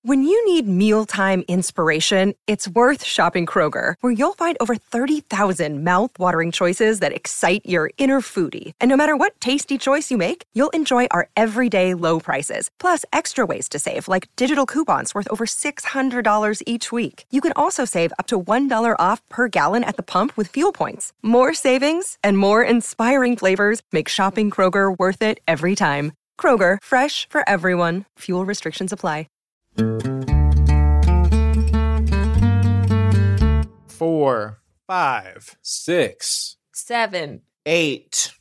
When you need mealtime inspiration, it's worth shopping Kroger, where you'll find over 30,000 mouth-watering choices that excite your inner foodie. And no matter what tasty choice you make, you'll enjoy our everyday low prices, plus extra ways to save, like digital coupons worth over $600 each week. You can also save up to $1 off per gallon at the pump with fuel points. More savings and more inspiring flavors make shopping Kroger worth it every time. Kroger, fresh for everyone. Fuel restrictions apply. 4, 5, 6, 7, 8.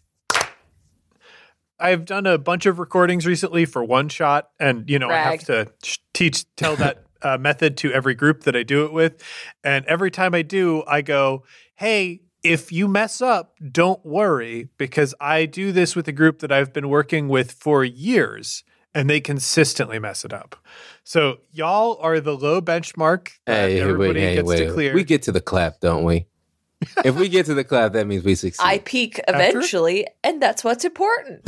I've done a bunch of recordings recently for One Shot, and I have to tell that method to every group that I do it with. And every time I do, I go, "Hey, if you mess up, don't worry, because I do this with a group that I've been working with for years, and they consistently mess it up." So y'all are the low benchmark that everybody gets to clear. We get to the clap, don't we? If we get to the clap, that means we succeed. I peak eventually, and that's what's important.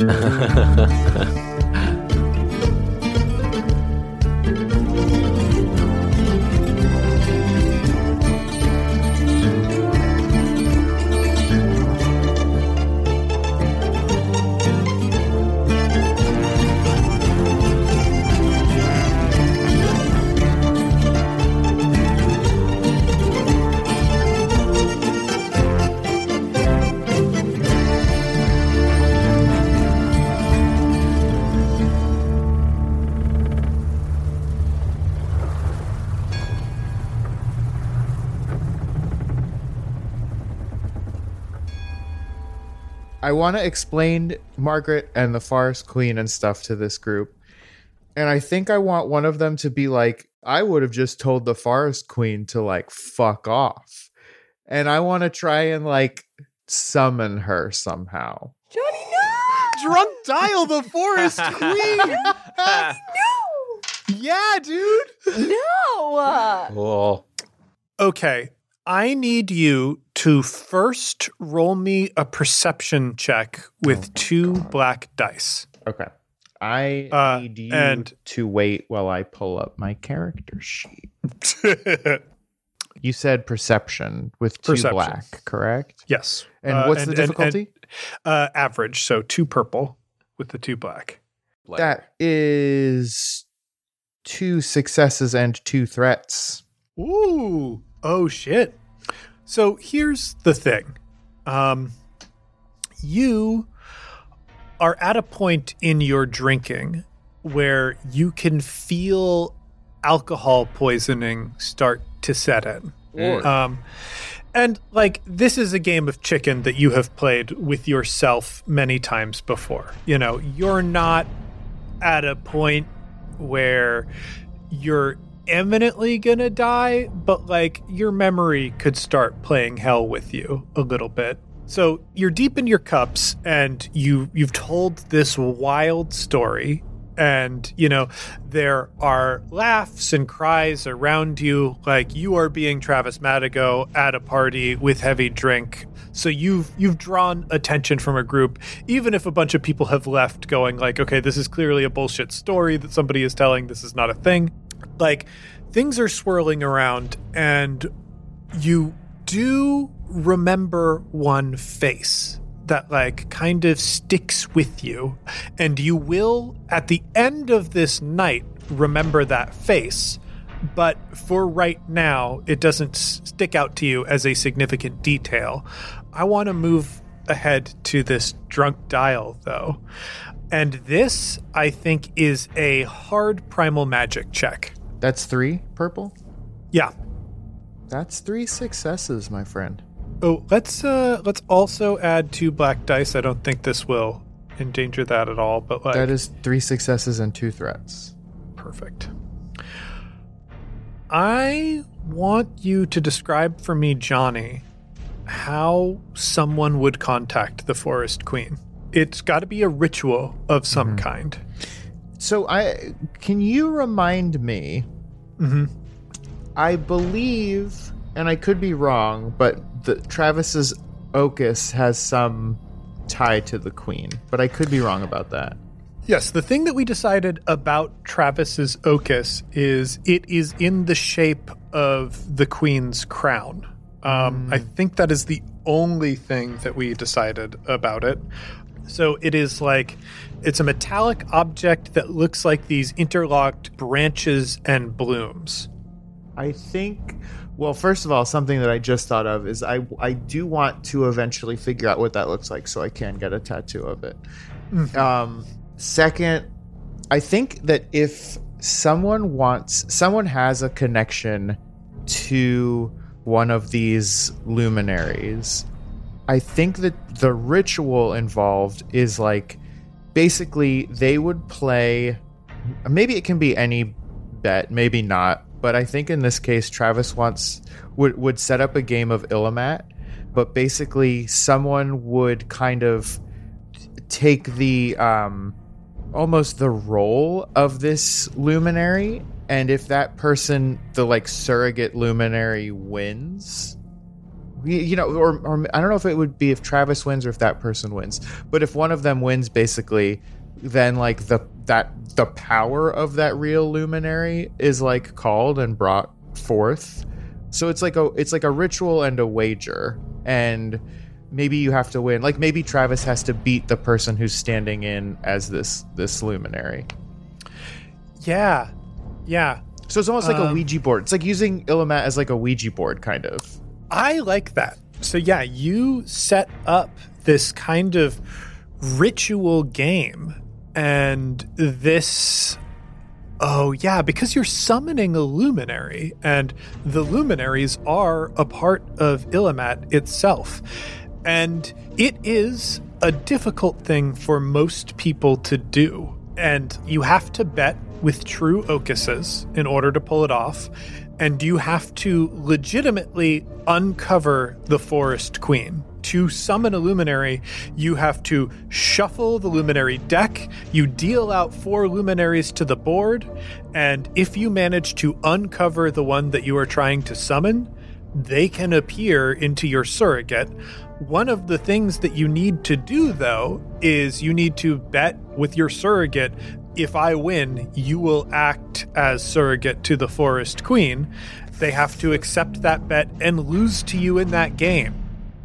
I want to explain Margaret and the Forest Queen and stuff to this group. And I think I want one of them to be like, I would have just told the Forest Queen to like fuck off. And I want to try and like summon her somehow. Johnny, no! Drunk dial the Forest Queen! No! Yeah, dude! No! Cool. Okay, I need you to first roll me a perception check with 2 black dice. Okay. I need you to wait while I pull up my character sheet. You said perception with 2 black, correct? Yes. And what's the difficulty? Average, so 2 purple with the 2 black. That is 2 successes and 2 threats. Ooh. Oh, shit. So here's the thing. You are at a point in your drinking where you can feel alcohol poisoning start to set in. And like, this is a game of chicken that you have played with yourself many times before. You're not at a point where you're imminently gonna die, but like your memory could start playing hell with you a little bit. So you're deep in your cups and you've told this wild story, and there are laughs and cries around you, like you are being Travis Madigo at a party with heavy drink. So you've drawn attention from a group, even if a bunch of people have left going like, okay, this is clearly a bullshit story that somebody is telling, this is not a thing. Like, things are swirling around, and you do remember one face that like kind of sticks with you, and you will at the end of this night remember that face, but for right now it doesn't stick out to you as a significant detail. I want to move ahead to this drunk dial though, and this I think is a hard primal magic check. That's 3 purple? Yeah. That's 3 successes, my friend. Oh, let's also add 2 black dice. I don't think this will endanger that at all, but like, that is 3 successes and 2 threats. Perfect. I want you to describe for me, Johnny, how someone would contact the Forest Queen. It's got to be a ritual of some kind. So can you remind me? I believe, and I could be wrong, but Travis's Ocus has some tie to the Queen, but I could be wrong about that. Yes, the thing that we decided about Travis's Ocus is it is in the shape of the Queen's crown. I think that is the only thing that we decided about it. So it is like, it's a metallic object that looks like these interlocked branches and blooms. I think, well, first of all, something that I just thought of is I do want to eventually figure out what that looks like so I can get a tattoo of it. Second, I think that if someone has a connection to one of these luminaries, I think that the ritual involved is like, basically they would play, maybe it can be any bet, maybe not, but I think in this case Travis would set up a game of Illimat, but basically someone would kind of take the almost the role of this luminary, and if that person, the like surrogate luminary, wins, you know, or I don't know if it would be if Travis wins or if that person wins, but if one of them wins, basically, then like the power of that real luminary is like called and brought forth. So it's like a ritual and a wager, and maybe you have to win. Like maybe Travis has to beat the person who's standing in as this luminary. Yeah. So it's almost like a Ouija board. It's like using Illimat as like a Ouija board, kind of. I like that. So yeah, you set up this kind of ritual game, and this, oh yeah, because you're summoning a luminary, and the luminaries are a part of Illimat itself. And it is a difficult thing for most people to do. And you have to bet with true Ocuses in order to pull it off. And you have to legitimately uncover the Forest Queen. To summon a luminary, you have to shuffle the luminary deck. You deal out 4 luminaries to the board. And if you manage to uncover the one that you are trying to summon, they can appear into your surrogate. One of the things that you need to do, though, is you need to bet with your surrogate, if I win, you will act as surrogate to the Forest Queen. They have to accept that bet and lose to you in that game.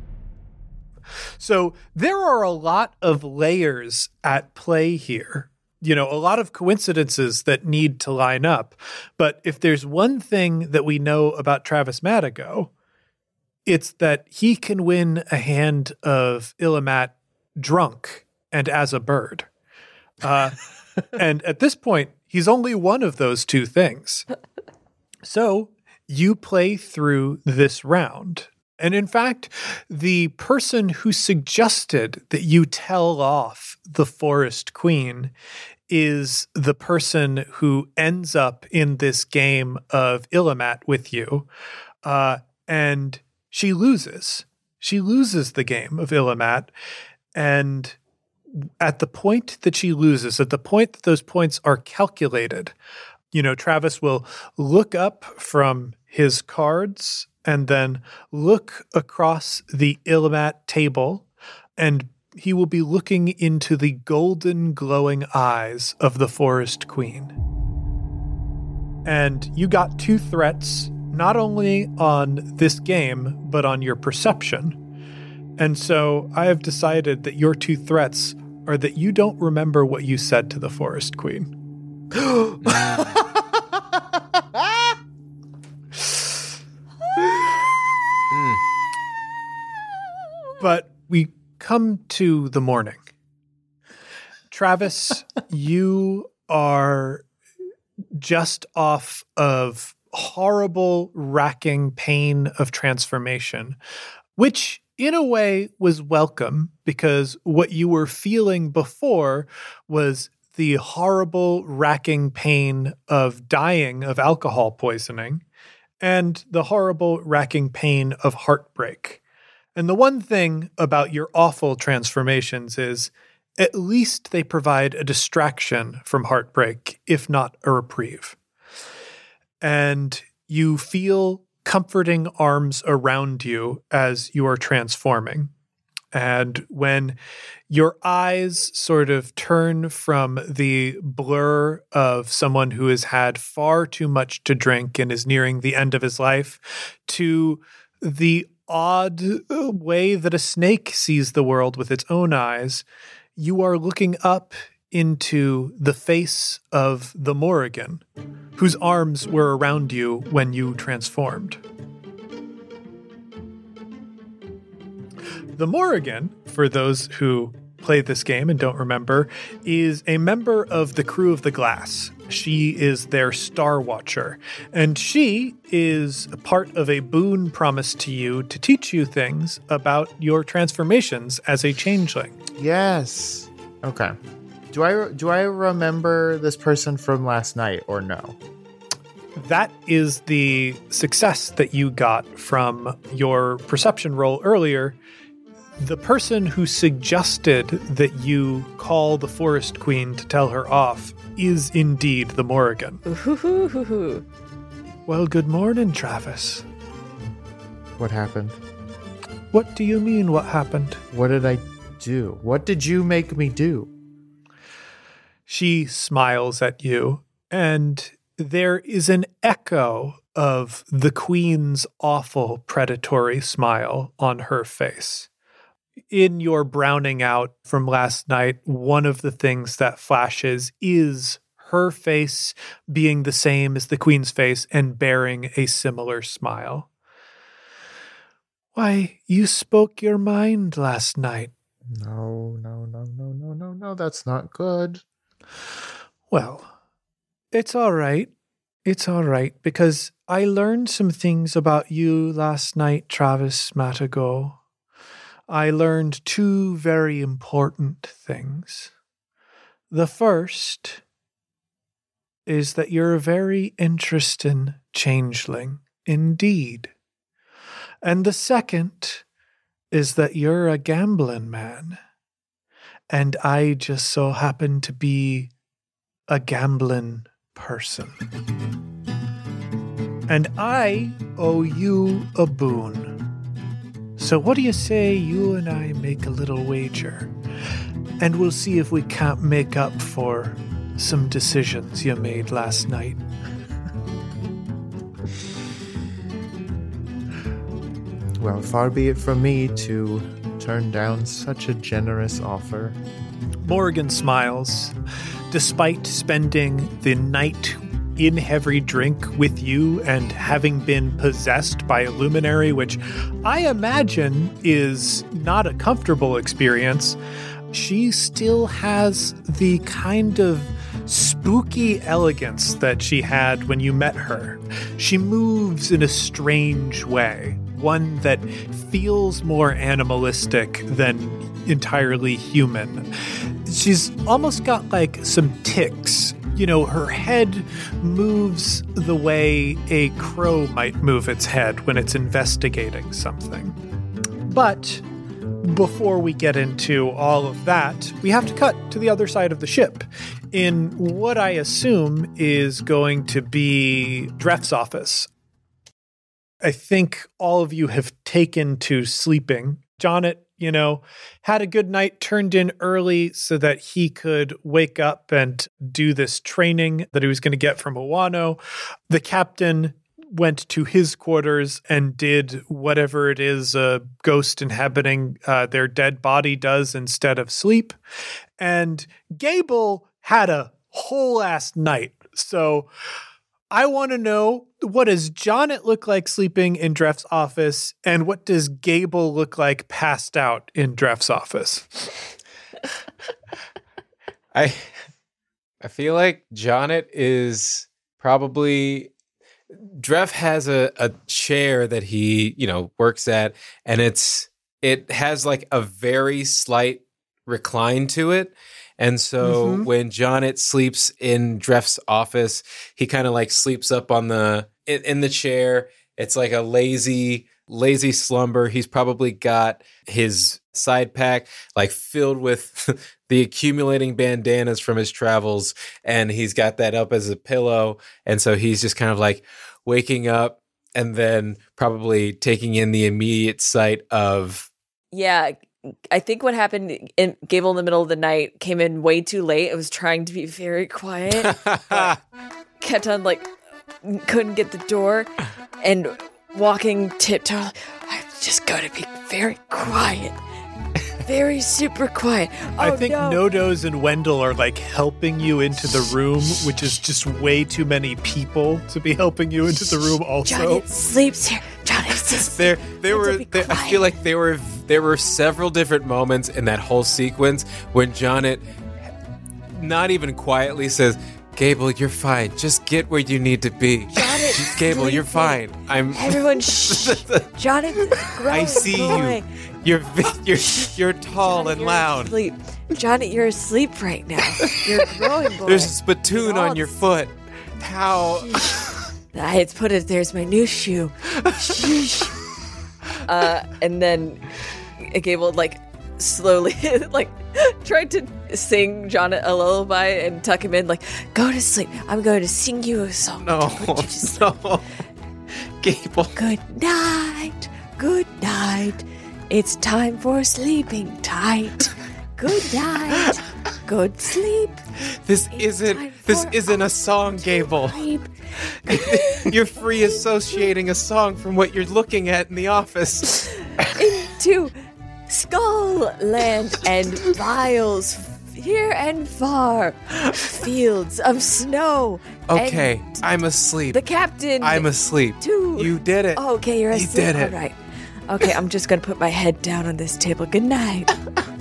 So there are a lot of layers at play here. You know, a lot of coincidences that need to line up. But if there's one thing that we know about Travis Madigo, it's that he can win a hand of Illimat drunk and as a bird. And at this point, he's only one of those two things. So you play through this round. And in fact, the person who suggested that you tell off the Forest Queen is the person who ends up in this game of Illimat with you. And she loses. She loses the game of Illimat. And at the point that she loses, at the point that those points are calculated, you know, Travis will look up from his cards and then look across the Illimat table, and he will be looking into the golden glowing eyes of the Forest Queen. And you got 2 threats, not only on this game, but on your perception. And so I have decided that your 2 threats are that you don't remember what you said to the Forest Queen. But we come to the morning. Travis, you are just off of horrible, racking pain of transformation, which in a way was welcome, because what you were feeling before was the horrible, racking pain of dying of alcohol poisoning and the horrible, racking pain of heartbreak. And the one thing about your awful transformations is at least they provide a distraction from heartbreak, if not a reprieve. And you feel comforting arms around you as you are transforming. And when your eyes sort of turn from the blur of someone who has had far too much to drink and is nearing the end of his life to the odd way that a snake sees the world with its own eyes, you are looking up into the face of the Morrigan, whose arms were around you when you transformed. The Morrigan, for those who played this game and don't remember, is a member of the Crew of the Glass. She is their Star Watcher, and she is a part of a boon promised to you to teach you things about your transformations as a changeling. Yes. Okay. Do I remember this person from last night or no? That is the success that you got from your perception roll earlier. The person who suggested that you call the Forest Queen to tell her off is indeed the Morrigan. Ooh-hoo-hoo-hoo-hoo. Well, good morning, Travis. What happened? What do you mean, what happened? What did I do? What did you make me do? She smiles at you, and there is an echo of the Queen's awful predatory smile on her face. In your browning out from last night, one of the things that flashes is her face being the same as the Queen's face and bearing a similar smile. Why, you spoke your mind last night. No, that's not good. Well, it's all right. It's all right, because I learned some things about you last night, Travis Matago. I learned two very important things. The first is that you're a very interesting changeling indeed. And the second is that you're a gambling man. And I just so happen to be a gambling person. And I owe you a boon. So what do you say you and I make a little wager? And we'll see if we can't make up for some decisions you made last night. Well, far be it from me to turn down such a generous offer. Morrigan smiles. Despite spending the night in heavy drink with you and having been possessed by a luminary, which I imagine is not a comfortable experience, she still has the kind of spooky elegance that she had when you met her. She moves in a strange way, one that feels more animalistic than entirely human. She's almost got like some tics. You know, her head moves the way a crow might move its head when it's investigating something. But before we get into all of that, we have to cut to the other side of the ship in what I assume is going to be Dreff's office. I think all of you have taken to sleeping. Jonnet, had a good night, turned in early so that he could wake up and do this training that he was going to get from Owano. The captain went to his quarters and did whatever it is a ghost inhabiting their dead body does instead of sleep. And Gable had a whole ass night. So I want to know, what does Jonnet look like sleeping in Dreff's office, and what does Gable look like passed out in Dreff's office? I feel like Jonnet is probably... Dreff has a chair that he, works at, and it has like a very slight recline to it. And so when Jonnet sleeps in Dreff's office, he kind of like sleeps up on in the chair. It's like a lazy slumber. He's probably got his side pack like filled with the accumulating bandanas from his travels, and he's got that up as a pillow. And so he's just kind of like waking up and then probably taking in the immediate sight of... Yeah, I think what happened in Gable in the middle of the night came in way too late. It was trying to be very quiet, but kept on like couldn't get the door and walking tiptoe. I've just got to be very quiet, very super quiet. I think Nodos and Wendell are like helping you into the room, which is just way too many people to be helping you into the room. Also, Johnny sleeps here. Johnny sleeps. I feel like there were several different moments in that whole sequence when Johnnet not even quietly says, Gable, you're fine. Just get where you need to be. Gable, you're fine. Everyone, shh. Johnny, I see boy. you. You're tall Johnny, and you're loud. Asleep. Johnny, you're asleep right now. You're a growing boy. There's a spittoon on your foot. How? It's put it. There's my new shoe. And then Gable like slowly like tried to sing John a lullaby and tuck him in. Like, go to sleep. I'm going to sing you a song. No, no, Gable. Good night. Good night. It's time for sleeping tight. Good night. Good sleep. This isn't a song, Gable. Sleep. You're free associating a song from what you're looking at in the office. Into Skull Land and Vials, here and far, fields of snow. Okay, and I'm asleep. the captain. I'm asleep. Too. You did it. Oh, okay, you're You asleep. did it. All right. Okay, I'm just gonna put my head down on this table. Good night.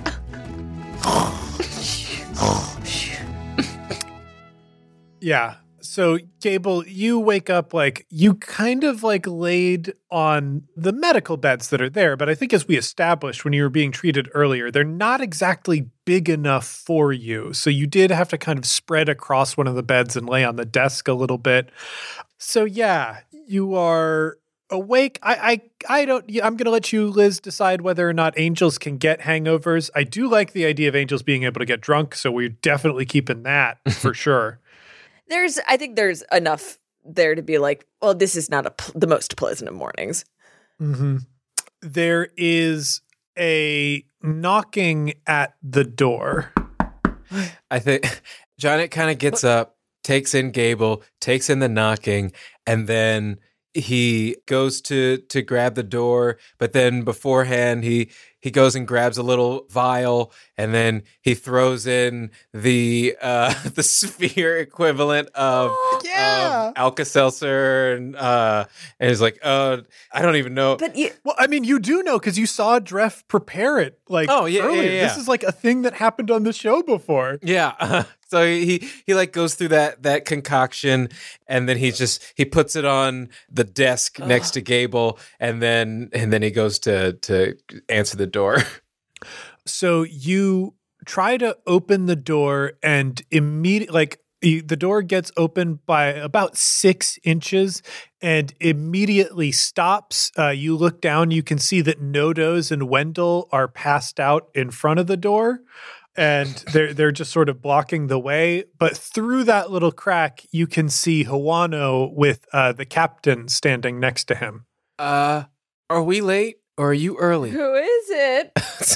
Yeah. So, Gable, you wake up like you kind of like laid on the medical beds that are there. But I think as we established when you were being treated earlier, they're not exactly big enough for you. So you did have to kind of spread across one of the beds and lay on the desk a little bit. So, yeah, you are awake. I'm going to let you, Liz, decide whether or not angels can get hangovers. I do like the idea of angels being able to get drunk. So we're definitely keeping that for sure. I think there's enough there to be like, well, this is not the most pleasant of mornings. Mm-hmm. There is a knocking at the door. I think Johnnet kind of gets up, takes in Gable, takes in the knocking, and then he goes to grab the door, but then beforehand he goes and grabs a little vial, and then he throws in the sphere equivalent of Alka-Seltzer, and he's like, I don't even know. But well, I mean, you do know because you saw Dreff prepare it. Like, earlier. This is like a thing that happened on the show before. Yeah. So he like goes through that concoction, and then he puts it on the desk next to Gable, and then he goes to answer the door. So you try to open the door, and the door gets opened by about 6 inches and immediately stops. You look down, you can see that Nodos and Wendell are passed out in front of the door. And they're just sort of blocking the way. But through that little crack, you can see Hawano with the captain standing next to him. Are we late or are you early? who is it?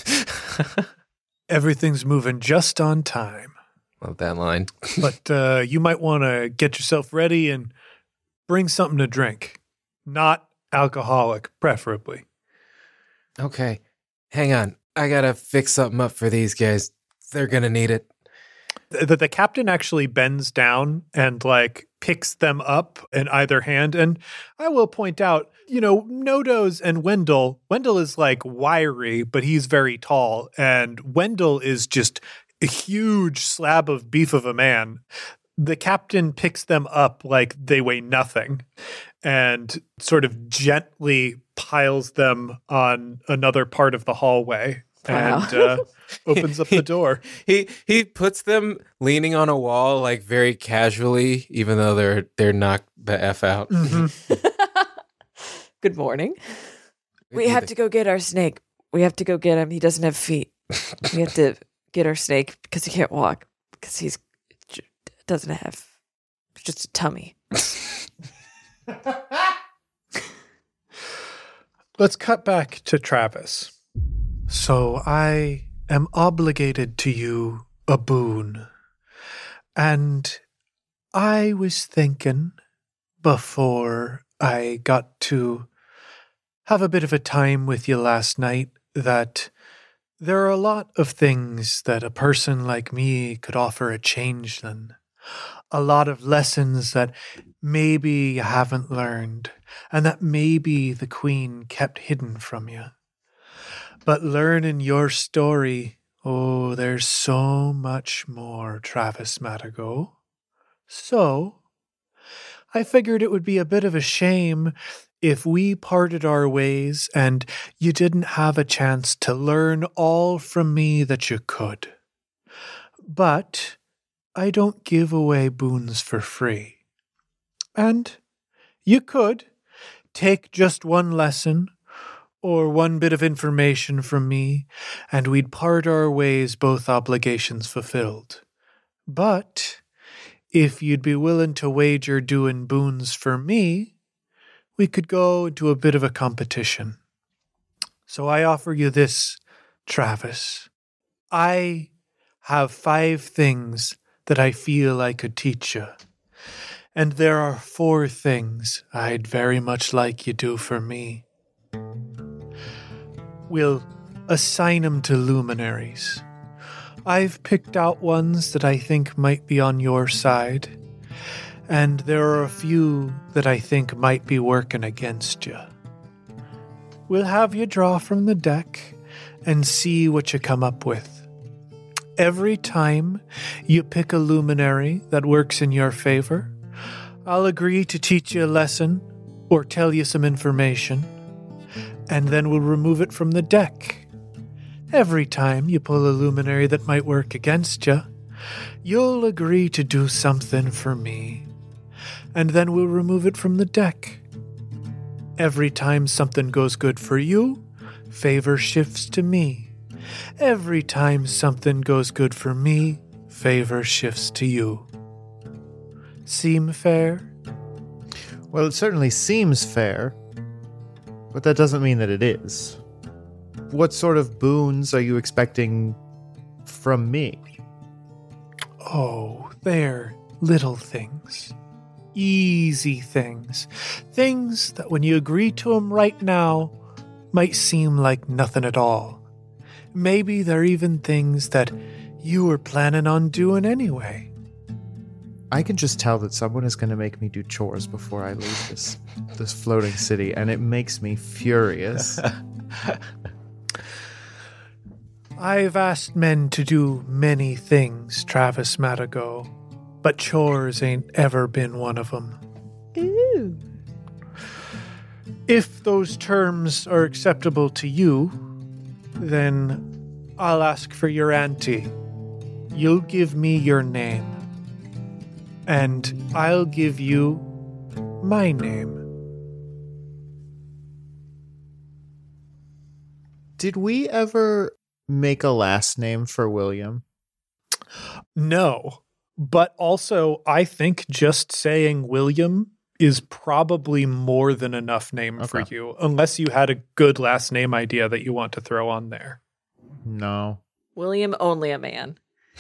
Everything's moving just on time. Love that line. But you might want to get yourself ready and bring something to drink. Not alcoholic, preferably. Okay. Hang on. I got to fix something up for these guys. They're going to need it. The captain actually bends down and like picks them up in either hand. And I will point out, Nodos and Wendell is like wiry, but he's very tall. And Wendell is just a huge slab of beef of a man. The captain picks them up like they weigh nothing and sort of gently piles them on another part of the hallway. Wow. And opens up the door. He puts them leaning on a wall like very casually, even though they're knocked the F out. Mm-hmm. Good morning. We have to go get our snake. We have to go get him. He doesn't have feet. We have to get our snake because he can't walk because he's doesn't have just a tummy. Let's cut back to Travis. So I am obligated to you a boon. And I was thinking, before I got to have a bit of a time with you last night, that there are a lot of things that a person like me could offer a changeling. A lot of lessons that maybe you haven't learned, and that maybe the Queen kept hidden from you. But learning your story, oh, there's so much more, Travis Madigo. So, I figured it would be a bit of a shame if we parted our ways and you didn't have a chance to learn all from me that you could. But I don't give away boons for free. And you could take just one lesson or one bit of information from me, and we'd part our ways, both obligations fulfilled. But if you'd be willing to wager doing boons for me, we could go into a bit of a competition. So I offer you this, Travis. I have 5 things that I feel I could teach you. And there are 4 things I'd very much like you do for me. We'll assign them to luminaries. I've picked out ones that I think might be on your side, and there are a few that I think might be working against you. We'll have you draw from the deck and see what you come up with. Every time you pick a luminary that works in your favor, I'll agree to teach you a lesson or tell you some information, and then we'll remove it from the deck. Every time you pull a luminary that might work against you, you'll agree to do something for me, and then we'll remove it from the deck. Every time something goes good for you, favor shifts to me. Every time something goes good for me, favor shifts to you. Seem fair? Well, it certainly seems fair, but that doesn't mean that it is. What sort of boons are you expecting from me? Oh, they're little things. Easy things. Things that when you agree to them right now might seem like nothing at all. Maybe they're even things that you were planning on doing anyway. I can just tell that someone is going to make me do chores before I leave this floating city, and it makes me furious. I've asked men to do many things, Travis Madigo, but chores ain't ever been one of them. Ooh. If those terms are acceptable to you, then I'll ask for your ante. You'll give me your name, and I'll give you my name. Did we ever make a last name for William? No, but also I think just saying William is probably more than enough name for you, unless you had a good last name idea that you want to throw on there. No. William only a man.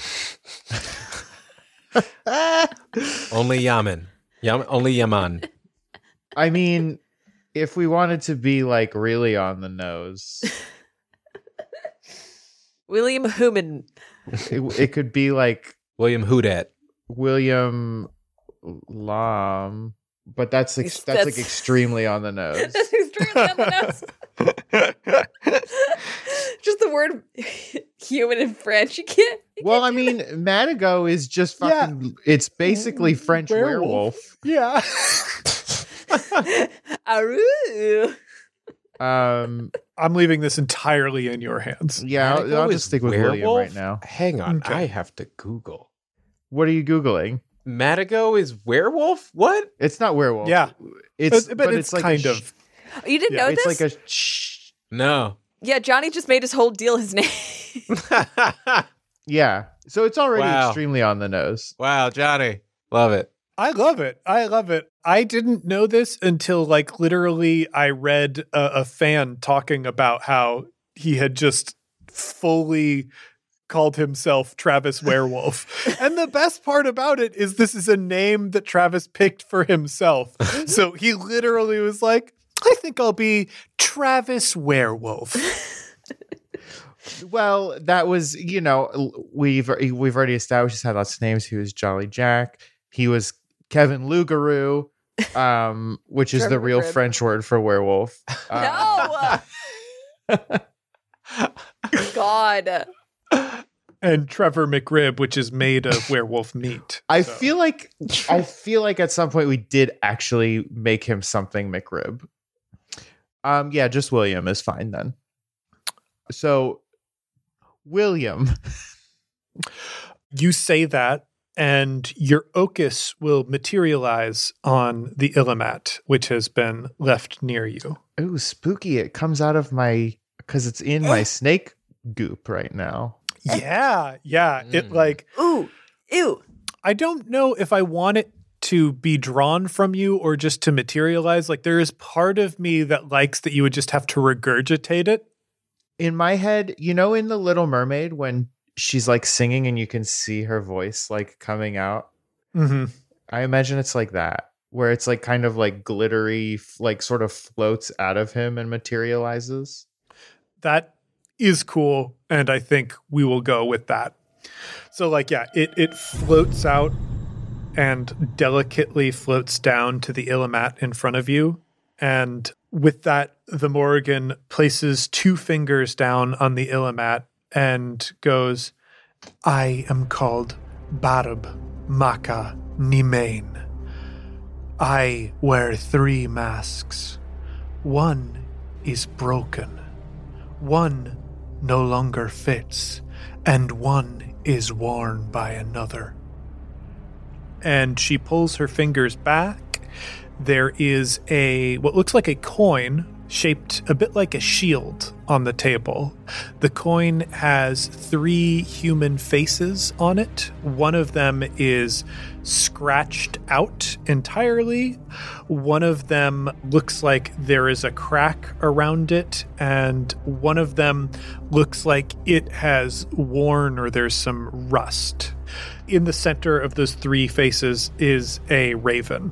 Only Yaman. Only Yaman. I mean, if we wanted to be like really on the nose, William Human. it could be like William Houdat. William Lam, but that's like extremely on the nose. That's extremely on the nose. Just the word human in French. You can't. Well, I mean, Madigo is just fucking. Yeah. It's basically French werewolf. Yeah. I'm leaving this entirely in your hands. Yeah, I'll just stick with werewolf? William right now. Hang on, okay. I have to Google. What are you Googling? Madigo is werewolf? What? It's not werewolf. Yeah, but it's like kind of. You didn't know it's this? It's like a no. Yeah, Johnny just made his whole deal his name. Yeah, so it's already extremely on the nose. Wow, Johnny, love it. I love it. I didn't know this until like literally I read a fan talking about how he had just fully called himself Travis Werewolf. And the best part about it is this is a name that Travis picked for himself. So he literally was like, I think I'll be Travis Werewolf. Well, that was, we've already established he's had lots of names. He was Jolly Jack. He was Kevin Lougarou, which is the real French word for werewolf. No! God. And Trevor McRib, which is made of werewolf meat. I feel like at some point we did actually make him something McRib. Yeah, just William is fine then. So, William. You say that, and your Ocus will materialize on the Illimat, which has been left near you. Ooh, spooky. It comes out of because it's in my snake goop right now. Yeah. It Ooh, ew. I don't know if I want it to be drawn from you or just to materialize. Like, there is part of me that likes that you would just have to regurgitate it. In my head, in The Little Mermaid when she's like singing and you can see her voice like coming out. Mm-hmm. I imagine it's like that, where it's like kind of like glittery, like sort of floats out of him and materializes. That is cool, and I think we will go with that. So it floats out and delicately floats down to the Illimat in front of you. And with that, the Morrigan places 2 fingers down on the Illimat and goes, I am called Barab Maka Nimain. I wear 3 masks. One is broken. One no longer fits, and one is worn by another. And she pulls her fingers back. There is what looks like a coin shaped a bit like a shield on the table. The coin has 3 human faces on it. One of them is scratched out entirely. One of them looks like there is a crack around it, and one of them looks like it has worn or there's some rust. In the center of those 3 faces is a raven.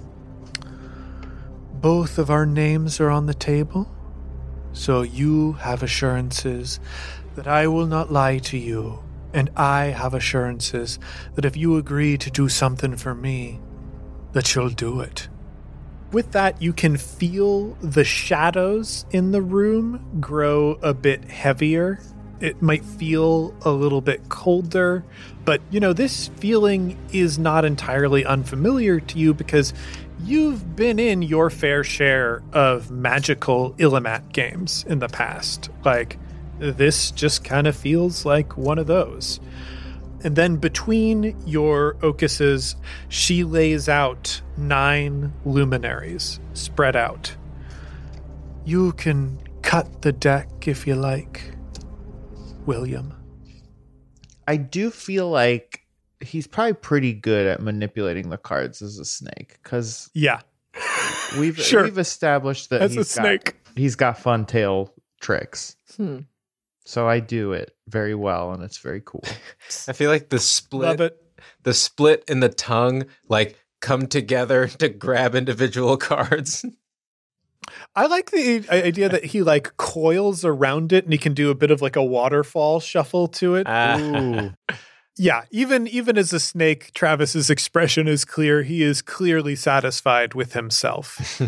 Both of our names are on the table, so you have assurances that I will not lie to you, and I have assurances that if you agree to do something for me, that you'll do it. With that, you can feel the shadows in the room grow a bit heavier. It might feel a little bit colder, but this feeling is not entirely unfamiliar to you because you've been in your fair share of magical Illimat games in the past. This just kind of feels like one of those. And then between your Ocuses, she lays out 9 luminaries spread out. You can cut the deck if you like, William. I do feel like he's probably pretty good at manipulating the cards as a snake, because we've established that he's got fun tail tricks. So I do it very well, and it's very cool. I feel like the split in the tongue come together to grab individual cards. I like the idea that he coils around it and he can do a bit of a waterfall shuffle to it. Ooh. Yeah, even as a snake, Travis's expression is clear. He is clearly satisfied with himself.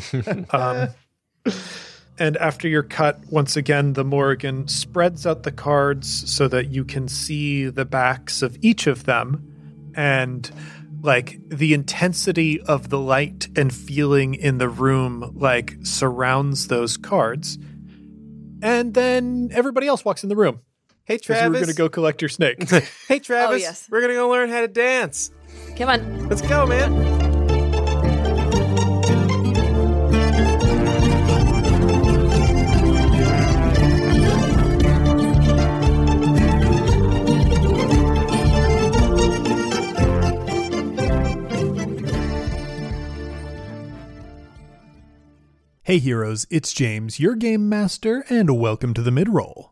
And after your cut, once again, the Morrigan spreads out the cards so that you can see the backs of each of them. And the intensity of the light and feeling in the room surrounds those cards. And then everybody else walks in the room. Hey, Travis. We're going to go collect your snake. Hey, Travis. Oh, yes. We're going to go learn how to dance. Come on. Let's go, man. Hey heroes, it's James, your game master, and welcome to the mid-roll.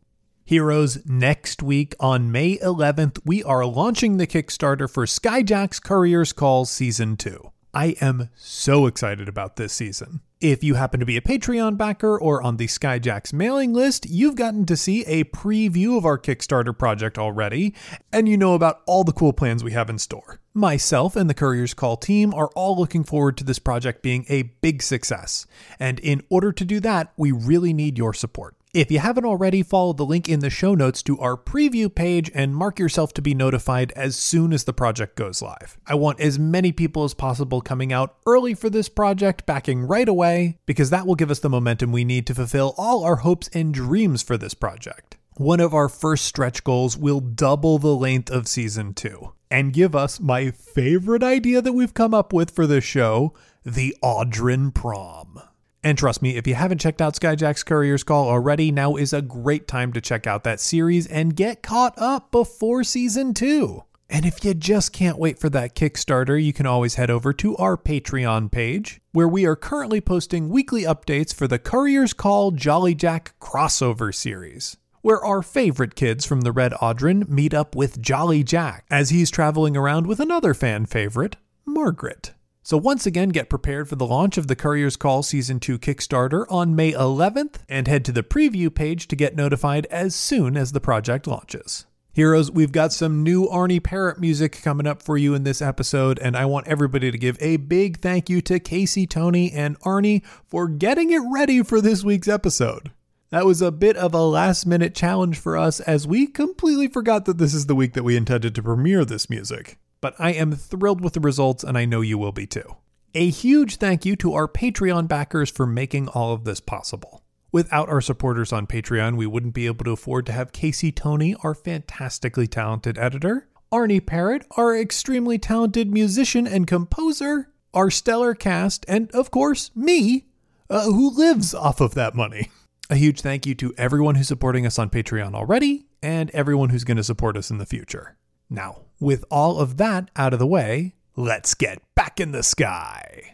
Heroes, next week on May 11th, we are launching the Kickstarter for Skyjack's Courier's Call Season 2. I am so excited about this season. If you happen to be a Patreon backer or on the Skyjacks mailing list, you've gotten to see a preview of our Kickstarter project already, and you know about all the cool plans we have in store. Myself and the Courier's Call team are all looking forward to this project being a big success, and in order to do that, we really need your support. If you haven't already, follow the link in the show notes to our preview page and mark yourself to be notified as soon as the project goes live. I want as many people as possible coming out early for this project, backing right away, because that will give us the momentum we need to fulfill all our hopes and dreams for this project. One of our first stretch goals will double the length of Season 2 and give us my favorite idea that we've come up with for this show, the Audrin Prom. And trust me, if you haven't checked out Skyjack's Courier's Call already, now is a great time to check out that series and get caught up before Season 2. And if you just can't wait for that Kickstarter, you can always head over to our Patreon page, where we are currently posting weekly updates for the Courier's Call Jolly Jack crossover series, where our favorite kids from the Red Audrin meet up with Jolly Jack as he's traveling around with another fan favorite, Margaret. So once again, get prepared for the launch of the Courier's Call Season 2 Kickstarter on May 11th, and head to the preview page to get notified as soon as the project launches. Heroes, we've got some new Arnie Parrott music coming up for you in this episode, and I want everybody to give a big thank you to Casey, Tony, and Arnie for getting it ready for this week's episode. That was a bit of a last-minute challenge for us, as we completely forgot that this is the week that we intended to premiere this music. But I am thrilled with the results, and I know you will be too. A huge thank you to our Patreon backers for making all of this possible. Without our supporters on Patreon, we wouldn't be able to afford to have Casey Tony, our fantastically talented editor, Arnie Parrott, our extremely talented musician and composer, our stellar cast, and of course, me, who lives off of that money. A huge thank you to everyone who's supporting us on Patreon already, and everyone who's going to support us in the future. Now, with all of that out of the way, let's get back in the sky.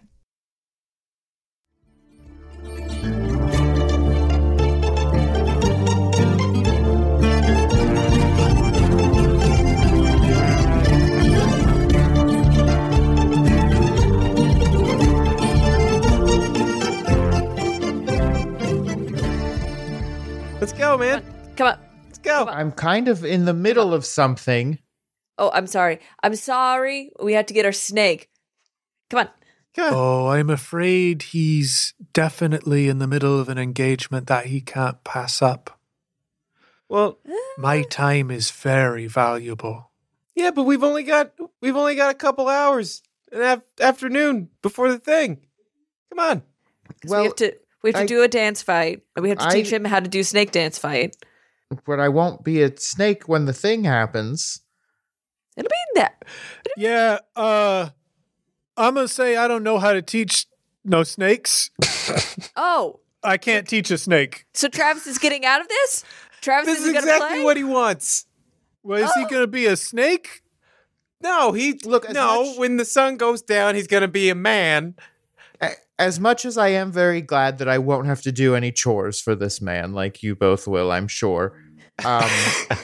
Let's go, man. Come on. Let's go. I'm kind of in the middle of something. Oh, I'm sorry. I'm sorry. We had to get our snake. Come on. Oh, I'm afraid he's definitely in the middle of an engagement that he can't pass up. Well, my time is very valuable. Yeah, but we've only got a couple hours an afternoon before the thing. Come on. Well, we have to do a dance fight. We have to teach him how to do snake dance fight. But I won't be a snake when the thing happens. It'll be in there. Yeah, I'm going to say I don't know how to teach no snakes. Oh. I can't teach a snake. So Travis is getting out of this? Travis this is going to exactly play? what he wants. Well, is he going to be a snake? No, when the sun goes down, he's going to be a man. As much as I am very glad that I won't have to do any chores for this man, like you both will, I'm sure. I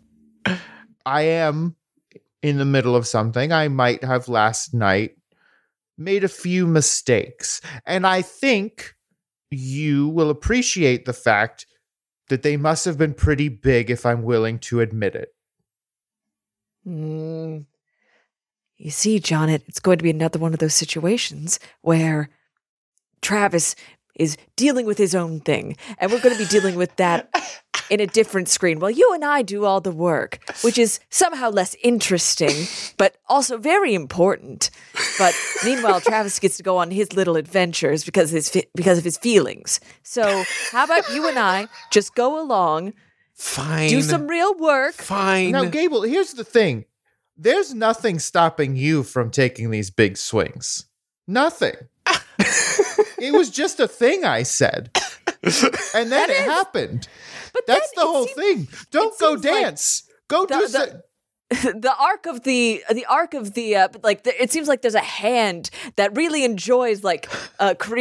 am in the middle of something. I might have last night made a few mistakes. And I think you will appreciate the fact that they must have been pretty big if I'm willing to admit it. You see, John, it's going to be another one of those situations where Travis is dealing with his own thing, and we're going to be dealing with that in a different screen while you and I do all the work, which is somehow less interesting, but also very important. But meanwhile, Travis gets to go on his little adventures because of his feelings. So how about you and I just go along, fine, do some real work. Fine. Now, Gable, here's the thing. There's nothing stopping you from taking these big swings. Nothing. It was just a thing I said. And then it happened. But that's the whole thing. Don't go dance. Go do something. The arc of the it seems like there's a hand that really enjoys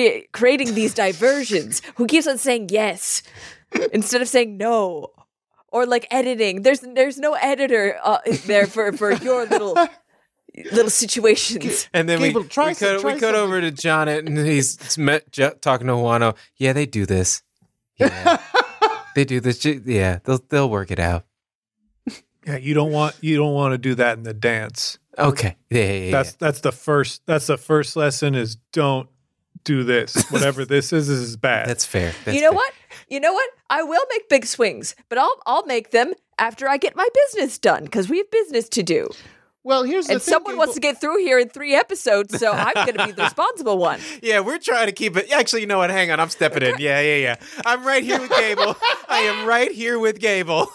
creating these diversions, who keeps on saying yes instead of saying no, or like editing. There's no editor there for your little situations. And then Gable, we try cut over to Jonet, and he's talking to Wano. Yeah, they do this. Yeah, they do this. Yeah, they'll work it out. Yeah, you don't want to do that in the dance. Okay. Yeah. That's the first lesson is don't do this. Whatever this is bad. That's fair. You know what? I will make big swings, but I'll make them after I get my business done because we have business to do. Well, here's the And thing. someone wants to get through here in 3 episodes, so I'm going to be the responsible one. Yeah, we're trying to keep it. Actually, you know what? Hang on. I'm stepping in. Yeah. I'm right here with Gable. I am right here with Gable.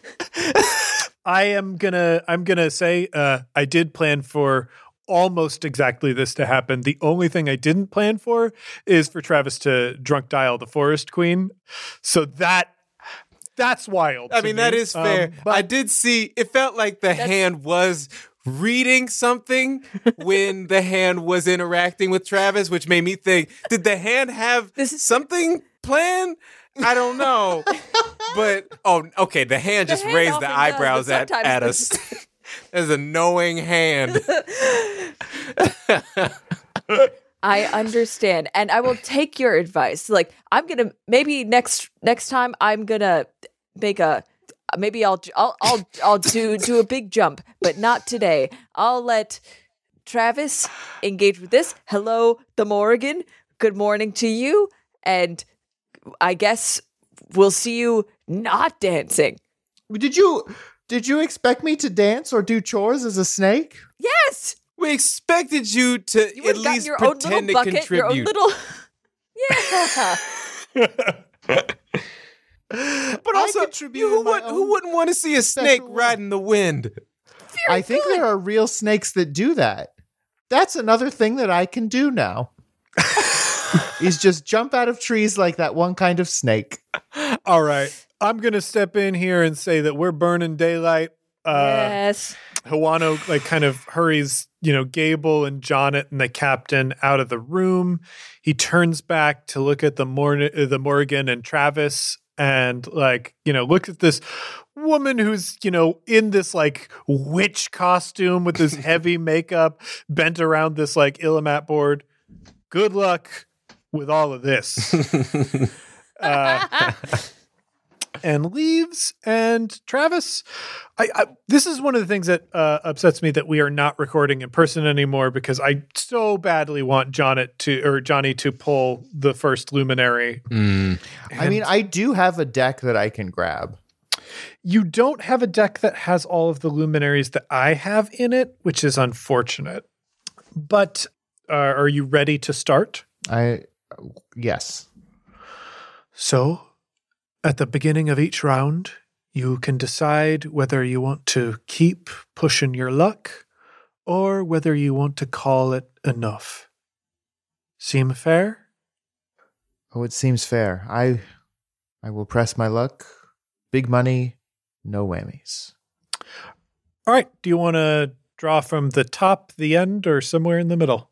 I'm gonna say I did plan for almost exactly this to happen. The only thing I didn't plan for is for Travis to drunk dial the Forest Queen. So that's wild. I mean, that is fair. But I did see, it felt like the hand was reading something when the hand was interacting with Travis, which made me think, did the hand have something planned? I don't know. But, okay, the hand just hand raised the often eyebrows does, but at us. There's a knowing hand. I understand, and I will take your advice. Like, I'm gonna maybe next time I'm gonna make maybe I'll do a big jump, but not today. I'll let Travis engage with this. Hello, the Morrigan. Good morning to you, and I guess we'll see you not dancing. Did you expect me to dance or do chores as a snake? Yes. We expected you to You at would got least your own pretend little to bucket, your own contribute. little. Yeah. But also, contribute in my who own wouldn't want to see a snake special way. riding the wind? I think there are real snakes that do that. That's another thing that I can do now. Is just jump out of trees like that one kind of snake. all right. I'm gonna step in here and say that we're burning daylight. Yes. Hawano kind of hurries, Gable and Jonet and the captain out of the room. He turns back to look at the Morrigan and Travis and look at this woman who's, in this witch costume with this heavy makeup bent around this Illimat board. Good luck with all of this. And leaves. And Travis, this is one of the things that upsets me that we are not recording in person anymore because I so badly want Johnny to pull the first luminary. I mean, I do have a deck that I can grab. You don't have a deck that has all of the luminaries that I have in it, which is unfortunate. But are you ready to start? Yes. So, at the beginning of each round, you can decide whether you want to keep pushing your luck or whether you want to call it enough. Seem fair? Oh, it seems fair. I will press my luck. Big money, no whammies. All right. Do you want to draw from the top, the end, or somewhere in the middle?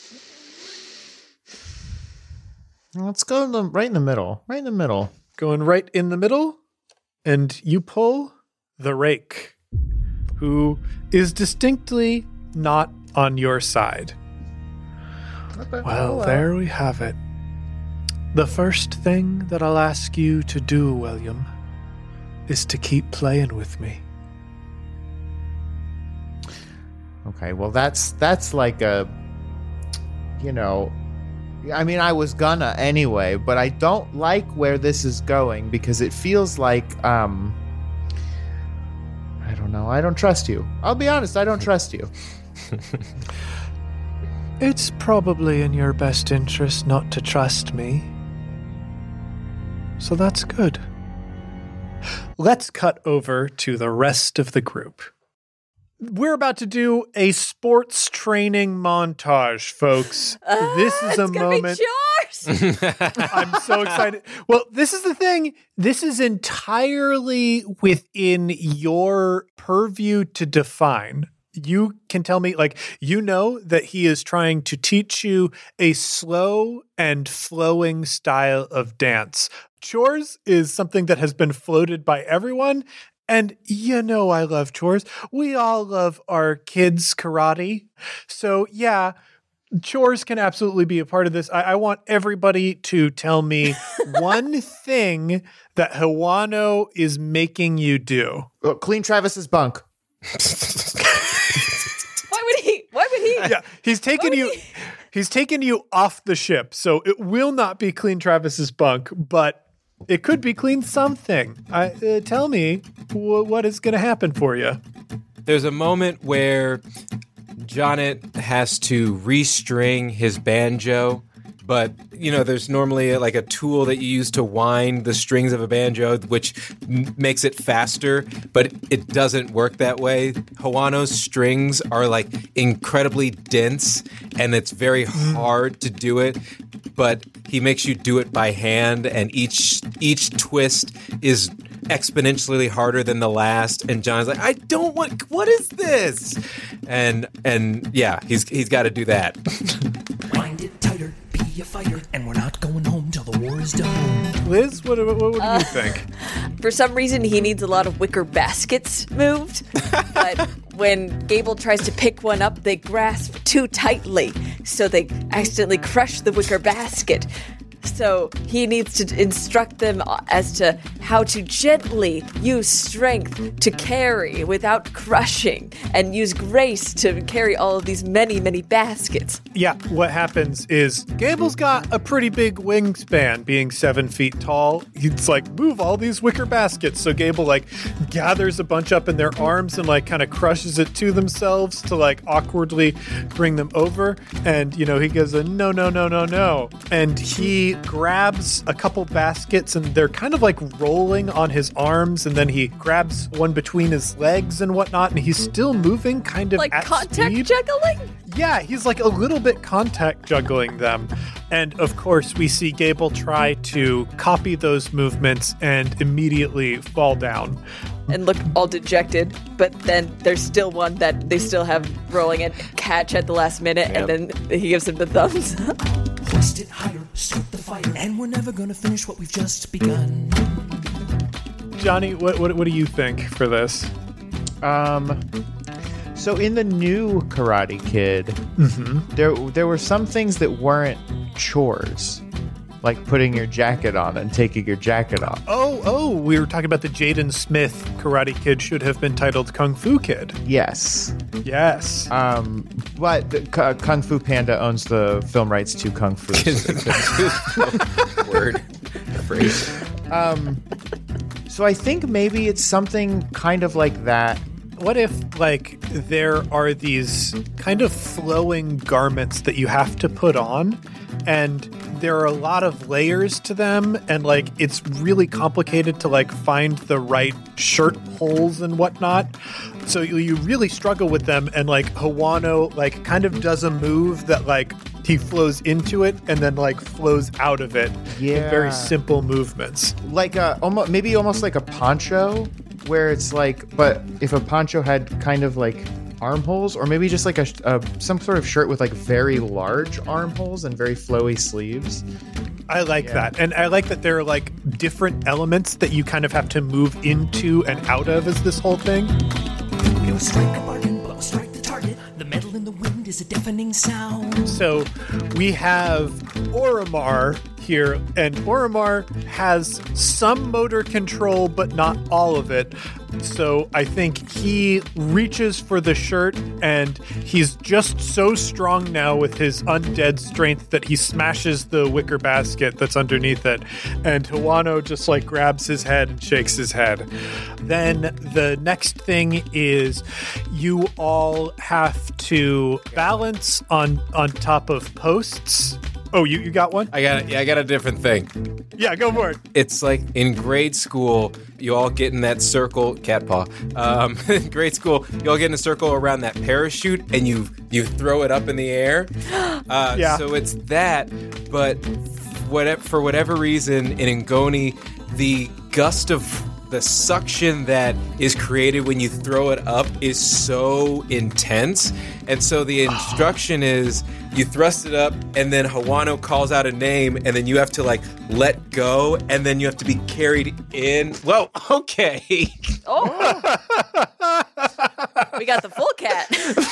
Let's go right in the middle. Right in the middle. Going right in the middle, and you pull the rake, who is distinctly not on your side. Well, there we have it. The first thing that I'll ask you to do, William, is to keep playing with me. Okay, well that's like a, I mean, I was gonna anyway, but I don't like where this is going because it feels like, I don't know. I don't trust you. I'll be honest. I don't trust you. It's probably in your best interest not to trust me. So that's good. Let's cut over to the rest of the group. We're about to do a sports training montage, folks. This is a moment. I'm so excited. Well, this is the thing. This is entirely within your purview to define. you can tell me, like, you know that he is trying to teach you a slow and flowing style of dance. Chores is something that has been floated by everyone. And you know I love chores. We all love our kids' karate. So yeah, chores can absolutely be a part of this. I want everybody to tell me one thing that Hawano is making you do. Clean Travis's bunk. Why would he? Yeah, he's taken you. He's taken you off the ship, so it will not be clean Travis's bunk, but it could be clean something. Tell me what is going to happen for you. There's a moment where Jonnet has to restring his banjo, but, you know, there's normally like a tool that you use to wind the strings of a banjo, which makes it faster, but it doesn't work that way. Hawano's strings are like incredibly dense, and it's very hard to do it, but he makes you do it by hand, and each twist is exponentially harder than the last. And John's like, I don't want, what is this? And yeah, he's got to do that. Wind it tighter, be a fighter, and we're not going home till the war is done. Liz, what do you think? For some reason, he needs a lot of wicker baskets moved, but when Gable tries to pick one up, they grasp too tightly, so they accidentally crush the wicker basket. So he needs to instruct them as to how to gently use strength to carry without crushing, and use grace to carry all of these many, many baskets. Yeah, what happens is Gable's got a pretty big wingspan, being 7 feet tall. He's like, move all these wicker baskets. So Gable like gathers a bunch up in their arms and like kind of crushes it to themselves to like awkwardly bring them over. And, you know, he goes, no. And he grabs a couple baskets, and they're kind of like rolling on his arms, and then he grabs one between his legs and whatnot, and he's still moving kind of Like at contact speed. juggling? Yeah, he's like a little bit contact juggling them. And of course, we see Gable try to copy those movements and immediately fall down. And look all dejected, but then there's still one that they still have rolling and catch at the last minute, and then he gives him the thumbs. Hoist it higher, start the fire, and we're never gonna finish what we've just begun. Johnny, what do you think for this? So in the new Karate Kid, there were some things that weren't chores, like putting your jacket on and taking your jacket off. Oh, we were talking about the Jaden Smith Karate Kid should have been titled Kung Fu Kid. Yes. Yes. But Kung Fu Panda owns the film rights to Kung Fu. Word. Phrase. So I think maybe it's something kind of like that. What if, like, there are these kind of flowing garments that you have to put on, and there are a lot of layers to them, and, like, it's really complicated to, like, find the right shirt holes and whatnot. So you really struggle with them, and, like, Hawano, like, kind of does a move that, like, he flows into it and then, like, flows out of it in very simple movements. Like maybe almost like a poncho, where it's like, but if a poncho had kind of like armholes, or maybe just like some sort of shirt with like very large armholes and very flowy sleeves. I like that. And I like that there are like different elements that you kind of have to move into and out of as this whole thing. We'll strike a bargain, but we'll strike the target. The metal in the wind is a deafening sound. So we have Oromar here, and Oromar has some motor control, but not all of it. So I think he reaches for the shirt, and he's just so strong now with his undead strength that he smashes the wicker basket that's underneath it. And Hawano just like grabs his head and shakes his head. Then the next thing is you all have to balance on top of posts. Oh, you got one? I got a different thing. Yeah, go for it. It's like in grade school, you all get in that circle, cat paw. In grade school, you all get in a circle around that parachute, and you throw it up in the air. Yeah. So it's that, but for whatever reason, in Ngoni, the gust of the suction that is created when you throw it up is so intense. And so the instruction is you thrust it up, and then Hawano calls out a name, and then you have to like let go, and then you have to be carried in. Whoa, okay. Oh. We got the full cat.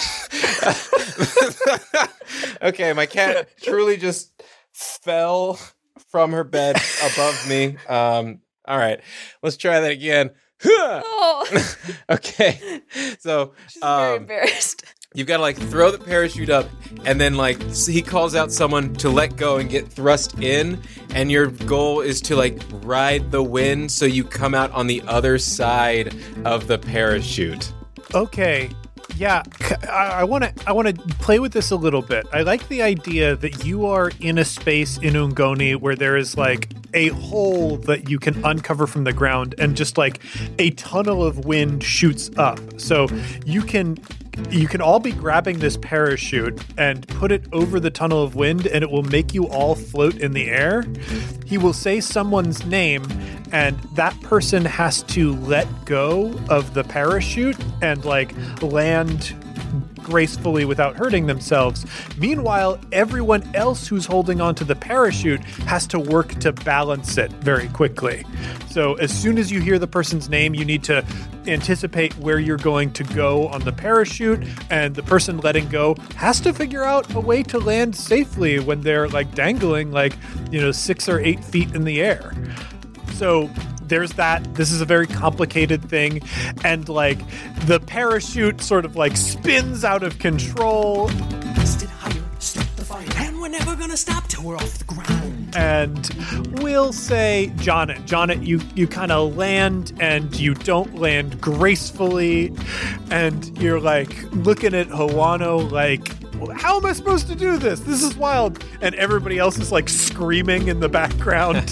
Okay, my cat truly just fell from her bed above me. All right, let's try that again. Oh. Okay, so She's very embarrassed. you've got to like throw the parachute up, and then like he calls out someone to let go and get thrust in, and your goal is to like ride the wind so you come out on the other side of the parachute. Okay. Yeah, I want to play with this a little bit. I like the idea that you are in a space in Ungoni where there is like a hole that you can uncover from the ground, and just like a tunnel of wind shoots up. So you can all be grabbing this parachute and put it over the tunnel of wind, and it will make you all float in the air. He will say someone's name, and that person has to let go of the parachute and like land gracefully without hurting themselves. Meanwhile, everyone else who's holding onto the parachute has to work to balance it very quickly. So as soon as you hear the person's name, you need to anticipate where you're going to go on the parachute, and the person letting go has to figure out a way to land safely when they're like dangling 6 or 8 feet in the air. So there's that. This is a very complicated thing, and like the parachute sort of like spins out of control. Listed higher, start the fire, and we're never gonna stop till we're off the ground. And we'll say, Jonnet, you kind of land, and you don't land gracefully, and you're like looking at Hawano like, how am I supposed to do this? This is wild. And everybody else is like screaming in the background.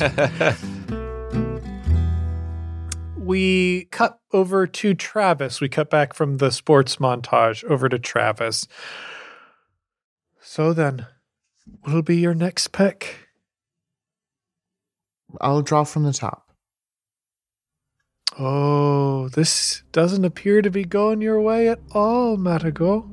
We cut over to Travis. We cut back from the sports montage over to Travis. So then, what'll be your next pick? I'll draw from the top. Oh, this doesn't appear to be going your way at all, Matago.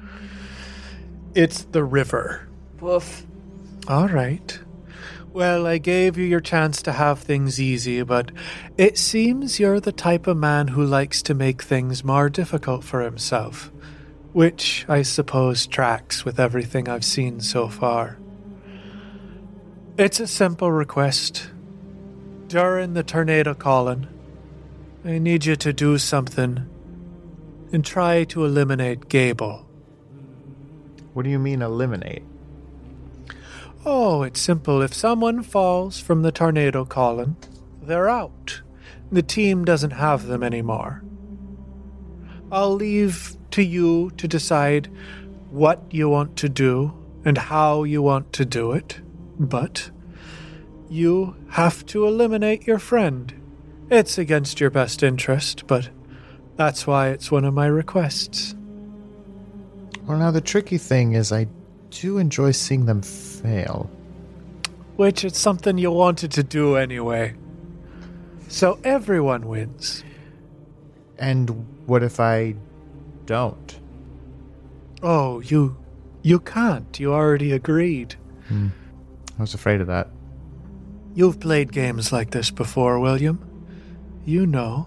It's the river. Woof. All right. Well, I gave you your chance to have things easy, but it seems you're the type of man who likes to make things more difficult for himself, which I suppose tracks with everything I've seen so far. It's a simple request. During the tornado calling, I need you to do something and try to eliminate Gable. What do you mean eliminate? Oh, it's simple. If someone falls from the tornado column, they're out. The team doesn't have them anymore. I'll leave to you to decide what you want to do and how you want to do it, but you have to eliminate your friend. It's against your best interest, but that's why it's one of my requests. Well, now the tricky thing is I do enjoy seeing them fail. Which it's something you wanted to do anyway. So everyone wins. And what if I don't? Oh, you can't. You already agreed. I was afraid of that. You've played games like this before, William. You know.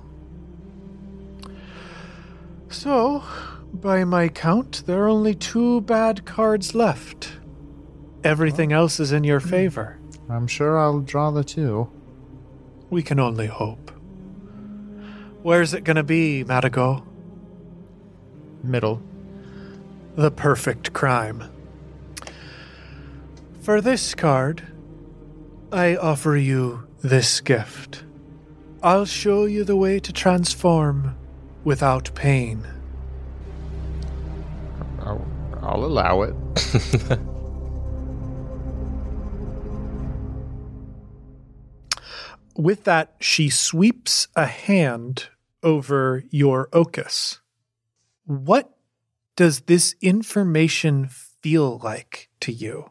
So, by my count, there are only 2 bad cards left. Everything else is in your favor. I'm sure I'll draw the 2. We can only hope. Where's it gonna be, Matago? Middle. The perfect crime. For this card, I offer you this gift. I'll show you the way to transform without pain. I'll allow it. With that, she sweeps a hand over your Ocus. What does this information feel like to you?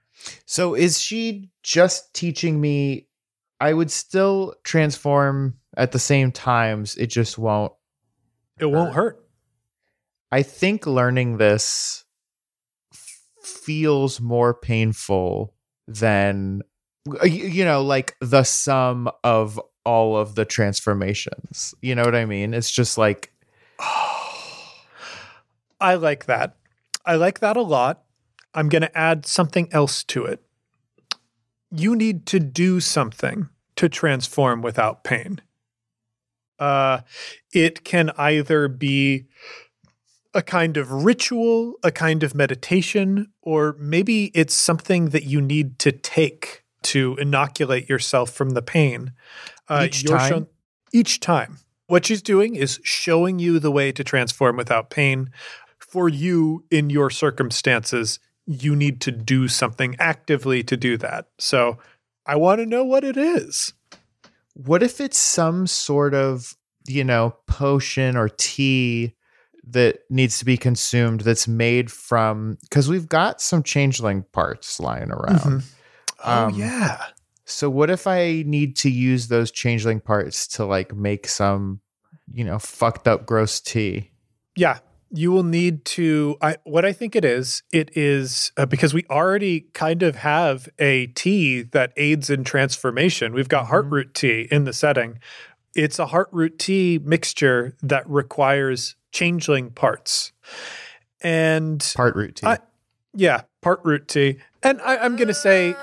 So is she just teaching me I would still transform at the same times, it just won't. It won't hurt. I think learning this feels more painful than, like the sum of all of the transformations. You know what I mean? It's just like, I like that. I like that a lot. I'm going to add something else to it. You need to do something to transform without pain. It can either be a kind of ritual, a kind of meditation, or maybe it's something that you need to take to inoculate yourself from the pain. Each time. What she's doing is showing you the way to transform without pain. For you, in your circumstances, you need to do something actively to do that. So I want to know what it is. What if it's some sort of, potion or tea that needs to be consumed that's made from, because we've got some changeling parts lying around. Yeah. So what if I need to use those changeling parts to like make some, fucked up gross tea? Yeah. You will need to, what I think it is because we already kind of have a tea that aids in transformation. We've got heartroot tea in the setting. It's a heartroot tea mixture that requires changeling parts. And Partroot tea. Partroot tea. And I'm going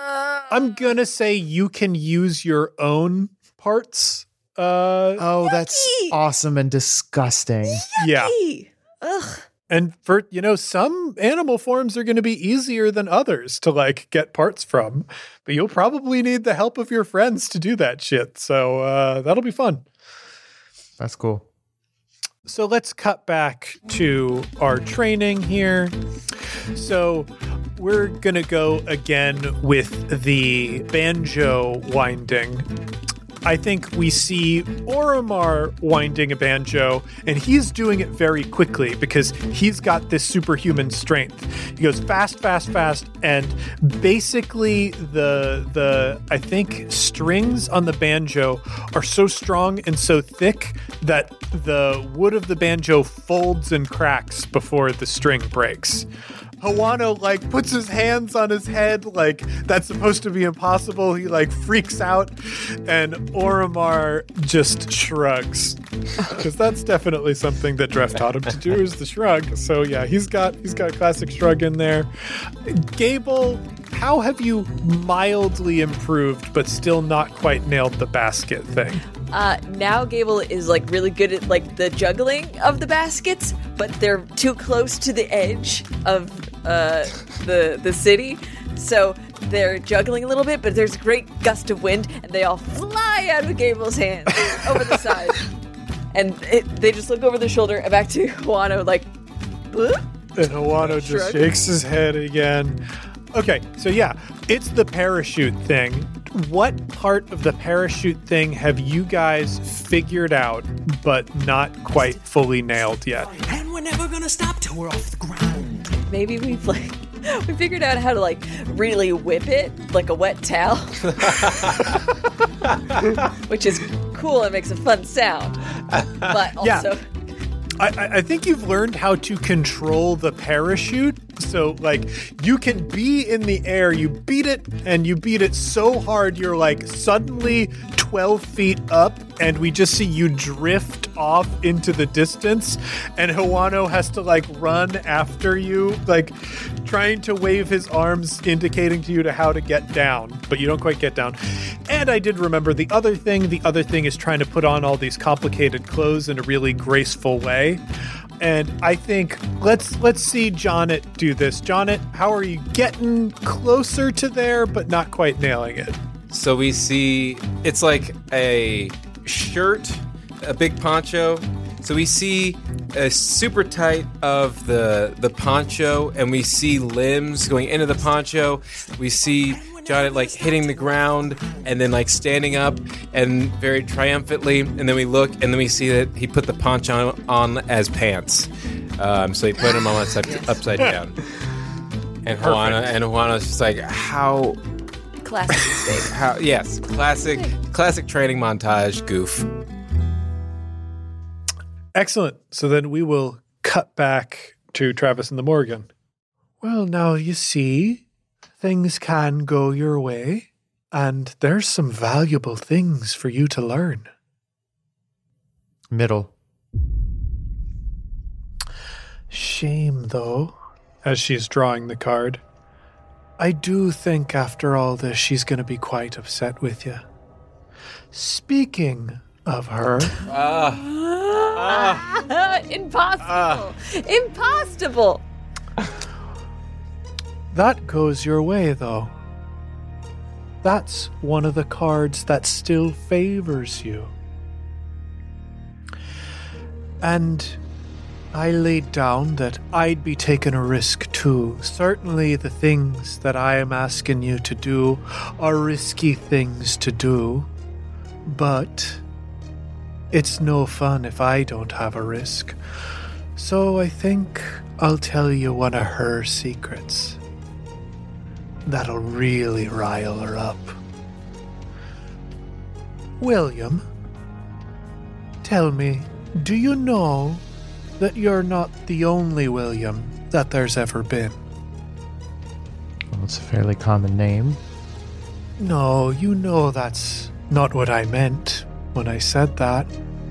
to say you can use your own parts. That's awesome and disgusting. Yucky. Yeah. Ugh. And for, some animal forms are going to be easier than others to like get parts from, but you'll probably need the help of your friends to do that shit. So that'll be fun. That's cool. So let's cut back to our training here. So we're going to go again with the banjo winding. I think we see Oromar winding a banjo, and he's doing it very quickly because he's got this superhuman strength. He goes fast, fast, fast, and basically the I think strings on the banjo are so strong and so thick that the wood of the banjo folds and cracks before the string breaks. Hawano puts his hands on his head like that's supposed to be impossible. He freaks out, and Oromar just shrugs because that's definitely something that Dref taught him to do is the shrug. So yeah, he's got a classic shrug in there. Gable, how have you mildly improved but still not quite nailed the basket thing? Now Gable is really good at the juggling of the baskets, but they're too close to the edge of the city, so they're juggling a little bit. But there's a great gust of wind, and they all fly out of Gable's hands over the side, and they just look over their shoulder and back to Hawano Boop? And Hawano just shakes his head again. Okay, so yeah, it's the parachute thing. What part of the parachute thing have you guys figured out but not quite fully nailed yet? And we're never gonna stop till we're off the ground. Maybe we figured out how to really whip it like a wet towel, which is cool and makes a fun sound. But also. Yeah. I think you've learned how to control the parachute. So, you can be in the air, you beat it, and you beat it so hard you're, suddenly 12 feet up, and we just see you drift off into the distance, and Hawano has to, run after you, trying to wave his arms, indicating to you how to get down, but you don't quite get down. And I did remember the other thing. The other thing is trying to put on all these complicated clothes in a really graceful way. And I think let's see Jonnet do this. Jonnet, how are you getting closer to there but not quite nailing it? So we see it's like a shirt, a big poncho. So we see a super tight of the poncho, and we see limbs going into the poncho. We see Jonnet hitting the ground and then standing up and very triumphantly, and then we look and then we see that he put the poncho on as pants. So he put him on upside down. And Hawano's just how classic mistake. Classic training montage goof. Excellent. So then we will cut back to Travis and the Morgan. Well, now you see, things can go your way, and there's some valuable things for you to learn. Middle. Shame, though, as she's drawing the card. I do think after all this, she's going to be quite upset with you. Speaking of her... Impossible! Impossible! That goes your way, though. That's one of the cards that still favors you. And I laid down that I'd be taking a risk too. Certainly the things that I am asking you to do are risky things to do, but it's no fun if I don't have a risk. So I think I'll tell you one of her secrets. That'll really rile her up. William, tell me, do you know that you're not the only William that there's ever been? Well, it's a fairly common name. No, you know that's not what I meant when I said that.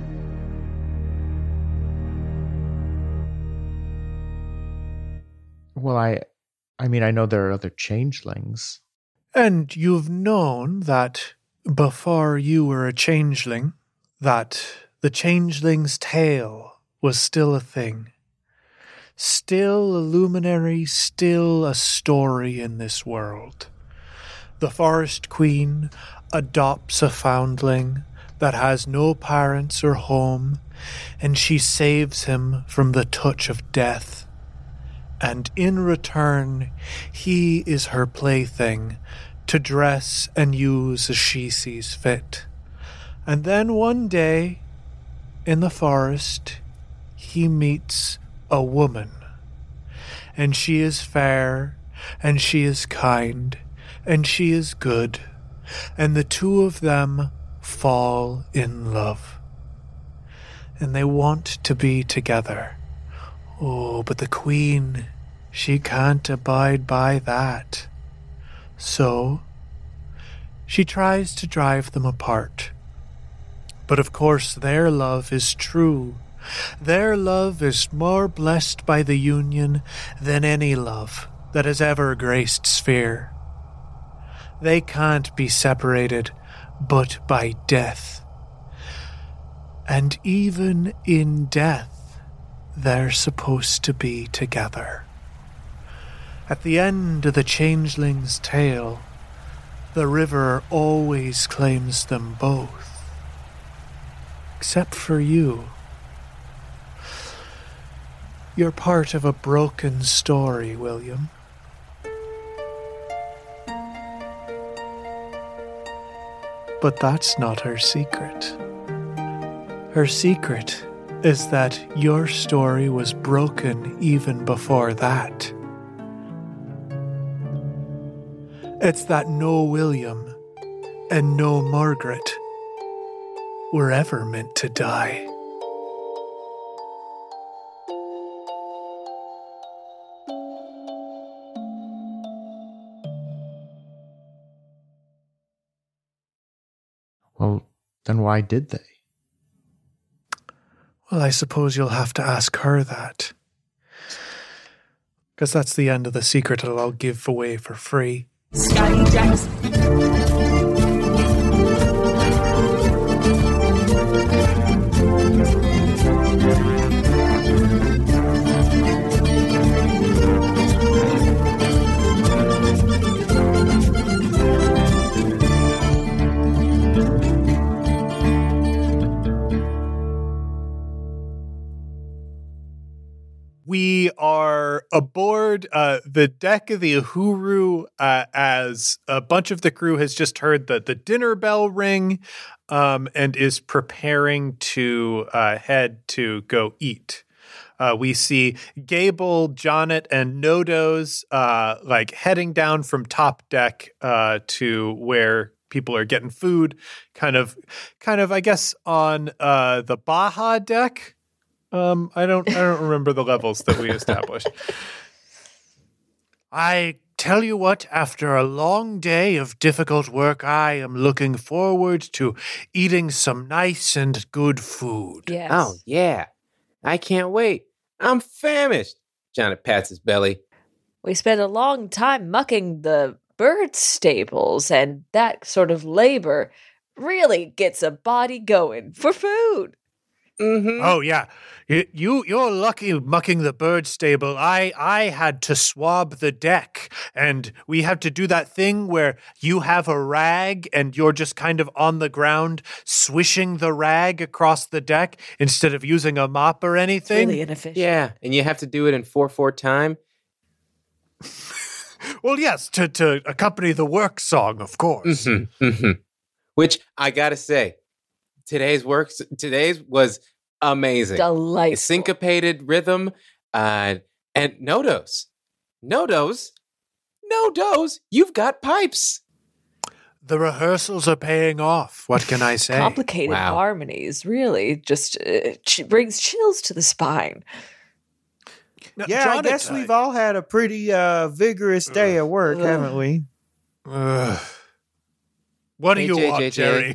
Well, I mean, I know there are other changelings. And you've known that before you were a changeling, that the changeling's tale was still a thing. Still a luminary, still a story in this world. The Forest Queen adopts a foundling that has no parents or home, and she saves him from the touch of death. And in return, he is her plaything to dress and use as she sees fit. And then one day, in the forest, he meets a woman. And she is fair, and she is kind, and she is good, and the two of them fall in love. And they want to be together. Oh, but the queen, she can't abide by that. So, she tries to drive them apart. But of course their love is true. Their love is more blessed by the union than any love that has ever graced Sphere. They can't be separated but by death. And even in death, they're supposed to be together. At the end of the changeling's tale, the river always claims them both. Except for you. You're part of a broken story, William. But that's not her secret. Her secret is that your story was broken even before that. It's that no William and no Margaret were ever meant to die. Well, then why did they? Well, I suppose you'll have to ask her that. Because that's the end of the secret that I'll give away for free. Scotty Jackson. We are aboard the deck of the Uhuru as a bunch of the crew has just heard the dinner bell ring and is preparing to head to go eat. We see Gable, Jonnet, and Nodos like heading down from top deck to where people are getting food, kind of, I guess, on the Baja deck. I don't remember the levels that we established. I tell you what, after a long day of difficult work, I am looking forward to eating some nice and good food. Yes. Oh, yeah. I can't wait. I'm famished. Janet pats his belly. We spent a long time mucking the bird stables, and that sort of labor really gets a body going for food. Mm-hmm. Oh yeah, you're lucky mucking the bird stable. I had to swab the deck, and we have to do that thing where you have a rag and you're just kind of on the ground swishing the rag across the deck instead of using a mop or anything. Really inefficient. Yeah, and you have to do it in 4/4 time. Well, yes, to accompany the work song, of course. Mm-hmm. Mm-hmm. Which I gotta say, today's was amazing. Delightful. A syncopated rhythm, and no-dos. You've got pipes. The rehearsals are paying off. What can I say? Complicated Wow. harmonies really just brings chills to the spine. Now, Yeah, I Jonathan, guess we've all had a pretty vigorous day of work, haven't we? What do Hey, you want, JJ? Jerry?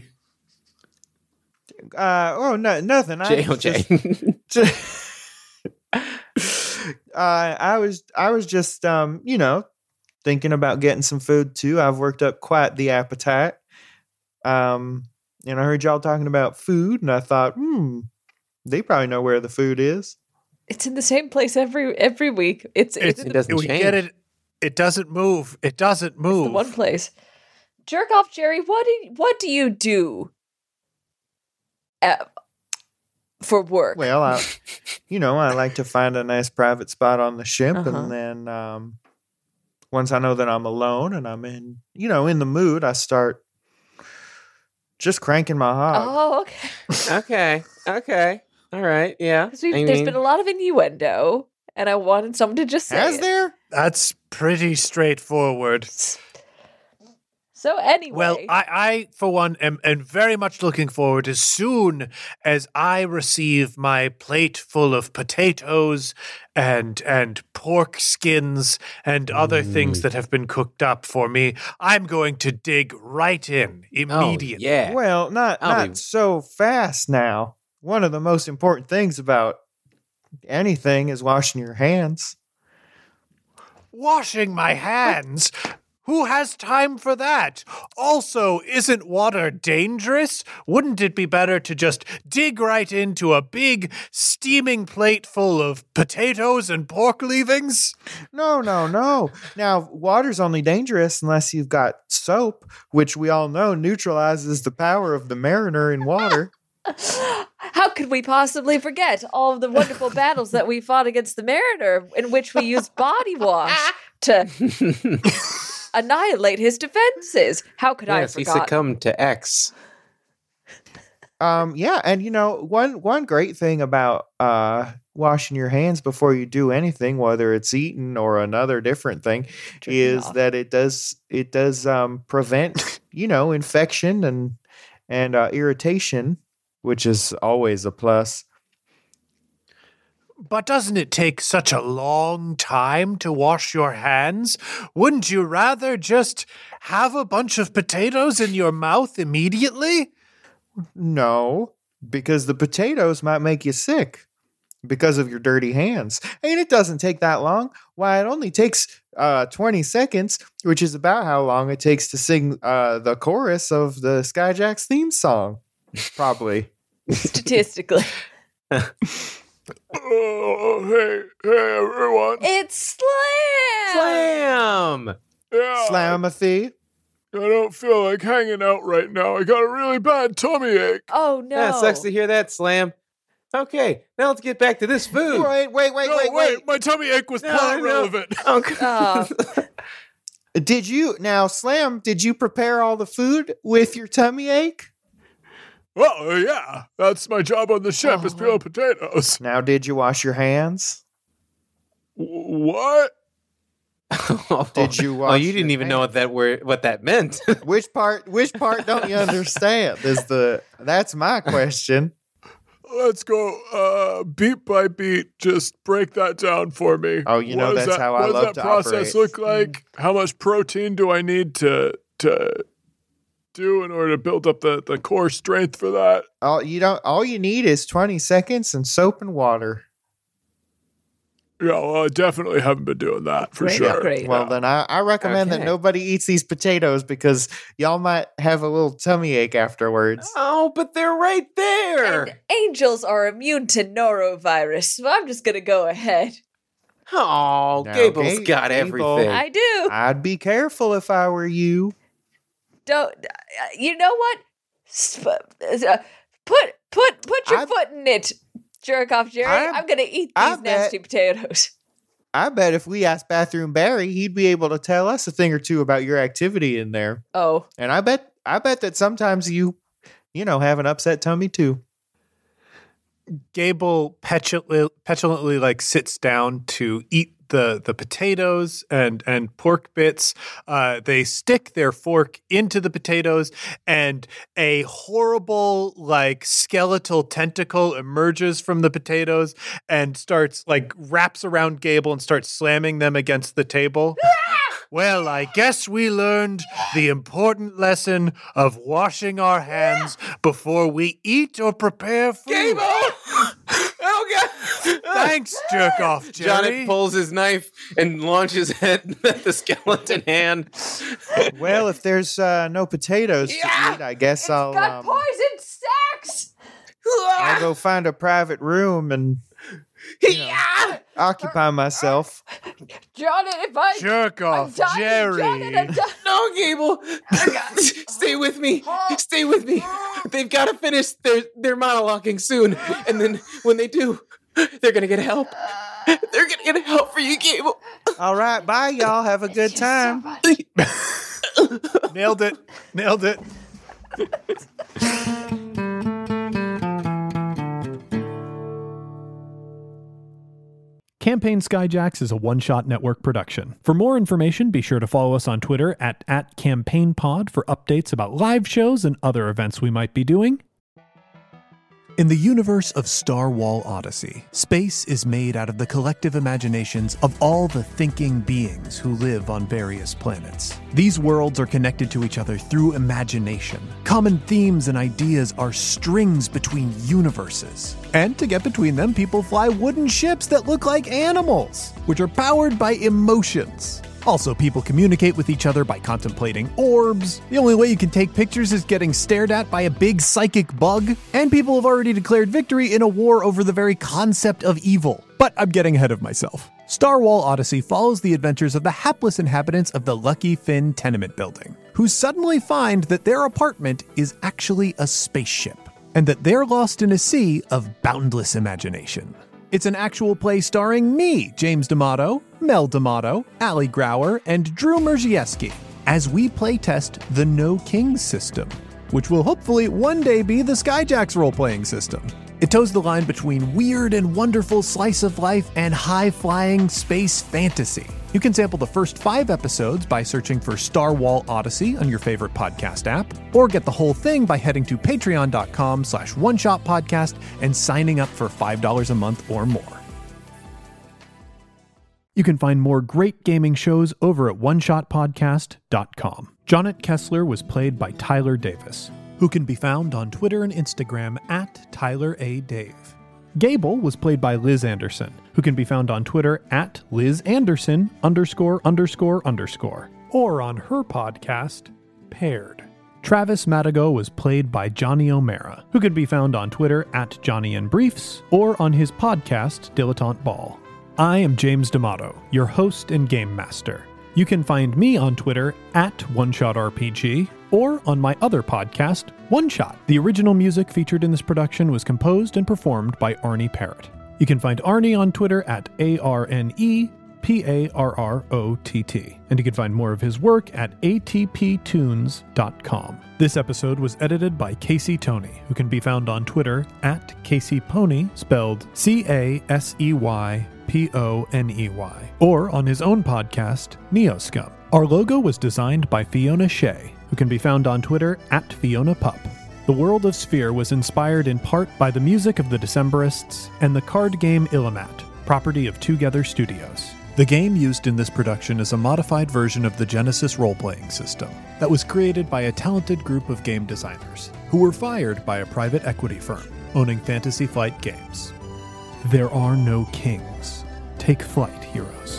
Nothing. I was just thinking about getting some food too. I've worked up quite the appetite. And I heard y'all talking about food, and I thought, they probably know where the food is. It's in the same place every week. It's It doesn't We change. get it. It doesn't move. It doesn't move. the one place. Jerk off, Jerry. What do you do for work? Well, I like to find a nice private spot on the ship, Uh-huh. and then once I know that I'm alone and I'm in the mood, I start just cranking my hog. Oh, okay. Okay. All right. Yeah. 'Cause there's been a lot of innuendo, and I wanted someone to just say Has it. there? That's pretty straightforward. So anyway, Well, I for one, am very much looking forward as soon as I receive my plate full of potatoes and pork skins and other things that have been cooked up for me. I'm going to dig right in immediately. Yeah. Well, I'll not be- so fast now. One of the most important things about anything is washing your hands. Washing my hands? Who has time for that? Also, isn't water dangerous? Wouldn't it be better to just dig right into a big, steaming plate full of potatoes and pork leavings? No. Now, water's only dangerous unless you've got soap, which we all know neutralizes the power of the mariner in water. how could we possibly forget all of the wonderful battles that we fought against the Mariner, in which we used body wash to annihilate his defenses? How could I have Yes, he forgotten? succumbed to X. Yeah, and one great thing about washing your hands before you do anything, whether it's eating or another different thing, is off. that it does prevent infection and irritation, which is always a plus. But doesn't it take such a long time to wash your hands? Wouldn't you rather just have a bunch of potatoes in your mouth immediately? No, because the potatoes might make you sick because of your dirty hands. And it doesn't take that long. Why, it only takes 20 seconds, which is about how long it takes to sing the chorus of the Skyjacks theme song. Probably. Statistically. Oh, hey, everyone. It's Slam! Slam! Yeah, Slamathy. I don't feel like hanging out right now. I got a really bad tummy ache. Oh, no. Yeah, sucks to hear that, Slam. Okay, now let's get back to this food. Wait. My tummy ache was No, not no. relevant. Oh, God. Slam, did you prepare all the food with your tummy ache? Oh, yeah. That's my job on the ship is peel potatoes. Now, did you wash your hands? What? Did you Oh, wash you didn't your even know what that meant. Which part don't you understand? That's my question. let's go beat by beat. Just break that down for me. Oh, you know, that's how I love to What does that process look like? How much protein do I need to do in order to build up the core strength for that? All you need is 20 seconds and soap and water. Yeah, well, I definitely haven't been doing that for sure. Great. Well, then I recommend that nobody eats these potatoes because y'all might have a little tummy ache afterwards. Oh, but they're right there. And angels are immune to norovirus, so I'm just gonna go ahead. Oh, Now, Gable's got Gable, everything. I do. I'd be careful if I were you. Don't. You know what? Put your foot in it, jerk off, Jerry. I'm gonna eat these nasty potatoes. I bet if we asked Bathroom Barry, he'd be able to tell us a thing or two about your activity in there. Oh, And I bet that sometimes you have an upset tummy too. Gable petulantly like sits down to eat the potatoes and pork bits. They stick their fork into the potatoes, and a horrible like skeletal tentacle emerges from the potatoes and starts like wraps around Gable and starts slamming them against the table. Well, I guess we learned the important lesson of washing our hands before we eat or prepare food. Gable! Oh, God! Thanks, jerk off, Jerry. Johnny pulls his knife and launches it at the skeleton hand. Well, if there's no potatoes to eat, I guess I'll poison sacks. I'll go find a private room and occupy myself. Johnny, if I Jerk off, I'm dying, Jerry. Johnny, I'm dying. No, Gable! Stay with me. Stay with me. They've got to finish their monologuing soon. And then when they do, they're going to get help. They're going to get help for you, Gable. All right, bye, y'all. Have a good time. Nailed it. Campaign Skyjacks is a one-shot network production. For more information, be sure to follow us on Twitter at @CampaignPod for updates about live shows and other events we might be doing. In the universe of Star Wall Odyssey, space is made out of the collective imaginations of all the thinking beings who live on various planets. These worlds are connected to each other through imagination. Common themes and ideas are strings between universes. And to get between them, people fly wooden ships that look like animals, which are powered by emotions. Also, people communicate with each other by contemplating orbs. The only way you can take pictures is getting stared at by a big psychic bug. And people have already declared victory in a war over the very concept of evil. But I'm getting ahead of myself. Star Wall Odyssey follows the adventures of the hapless inhabitants of the Lucky Finn tenement building, who suddenly find that their apartment is actually a spaceship, and that they're lost in a sea of boundless imagination. It's an actual play starring me, James D'Amato, Mel D'Amato, Ali Grauer, and Drew Merzieski, as we playtest the No Kings system, which will hopefully one day be the Skyjacks role-playing system. It toes the line between weird and wonderful slice of life and high-flying space fantasy. You can sample the first 5 episodes by searching for Star Wall Odyssey on your favorite podcast app, or get the whole thing by heading to patreon.com/oneshotpodcast and signing up for $5 a month or more. You can find more great gaming shows over at oneshotpodcast.com. Jonnet Kessler was played by Tyler Davis, who can be found on Twitter and Instagram at Tyler A. Dave. Gable was played by Liz Anderson, who can be found on Twitter at LizAnderson___, or on her podcast, Paired. Travis Madigo was played by Johnny O'Mara, who can be found on Twitter at JohnnyandBriefs, or on his podcast, Dilettante Ball. I am James D'Amato, your host and game master. You can find me on Twitter at OneShotRPG, or on my other podcast, One Shot. The original music featured in this production was composed and performed by Arnie Parrott. You can find Arnie on Twitter at ARNEPARROTT, and you can find more of his work at atptunes.com. This episode was edited by Casey Toney, who can be found on Twitter at CaseyPoney, spelled CASEYPONEY, or on his own podcast, Neoscum. Our logo was designed by Fiona Shea, who can be found on Twitter at FionaPup. The world of Sphere was inspired in part by the music of the Decemberists and the card game Illimat, property of Together Studios. The game used in this production is a modified version of the Genesis role-playing system that was created by a talented group of game designers who were fired by a private equity firm owning Fantasy Flight Games. There are no kings. Take flight, heroes.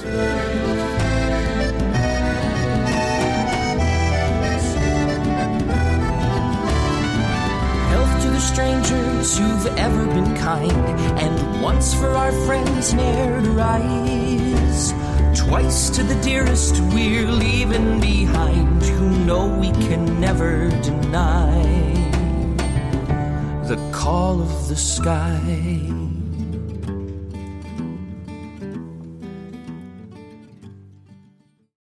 Health to the strangers who've ever been kind, and once for our friends ne'er to rise. Twice to the dearest we're leaving behind, who know we can never deny the call of the sky.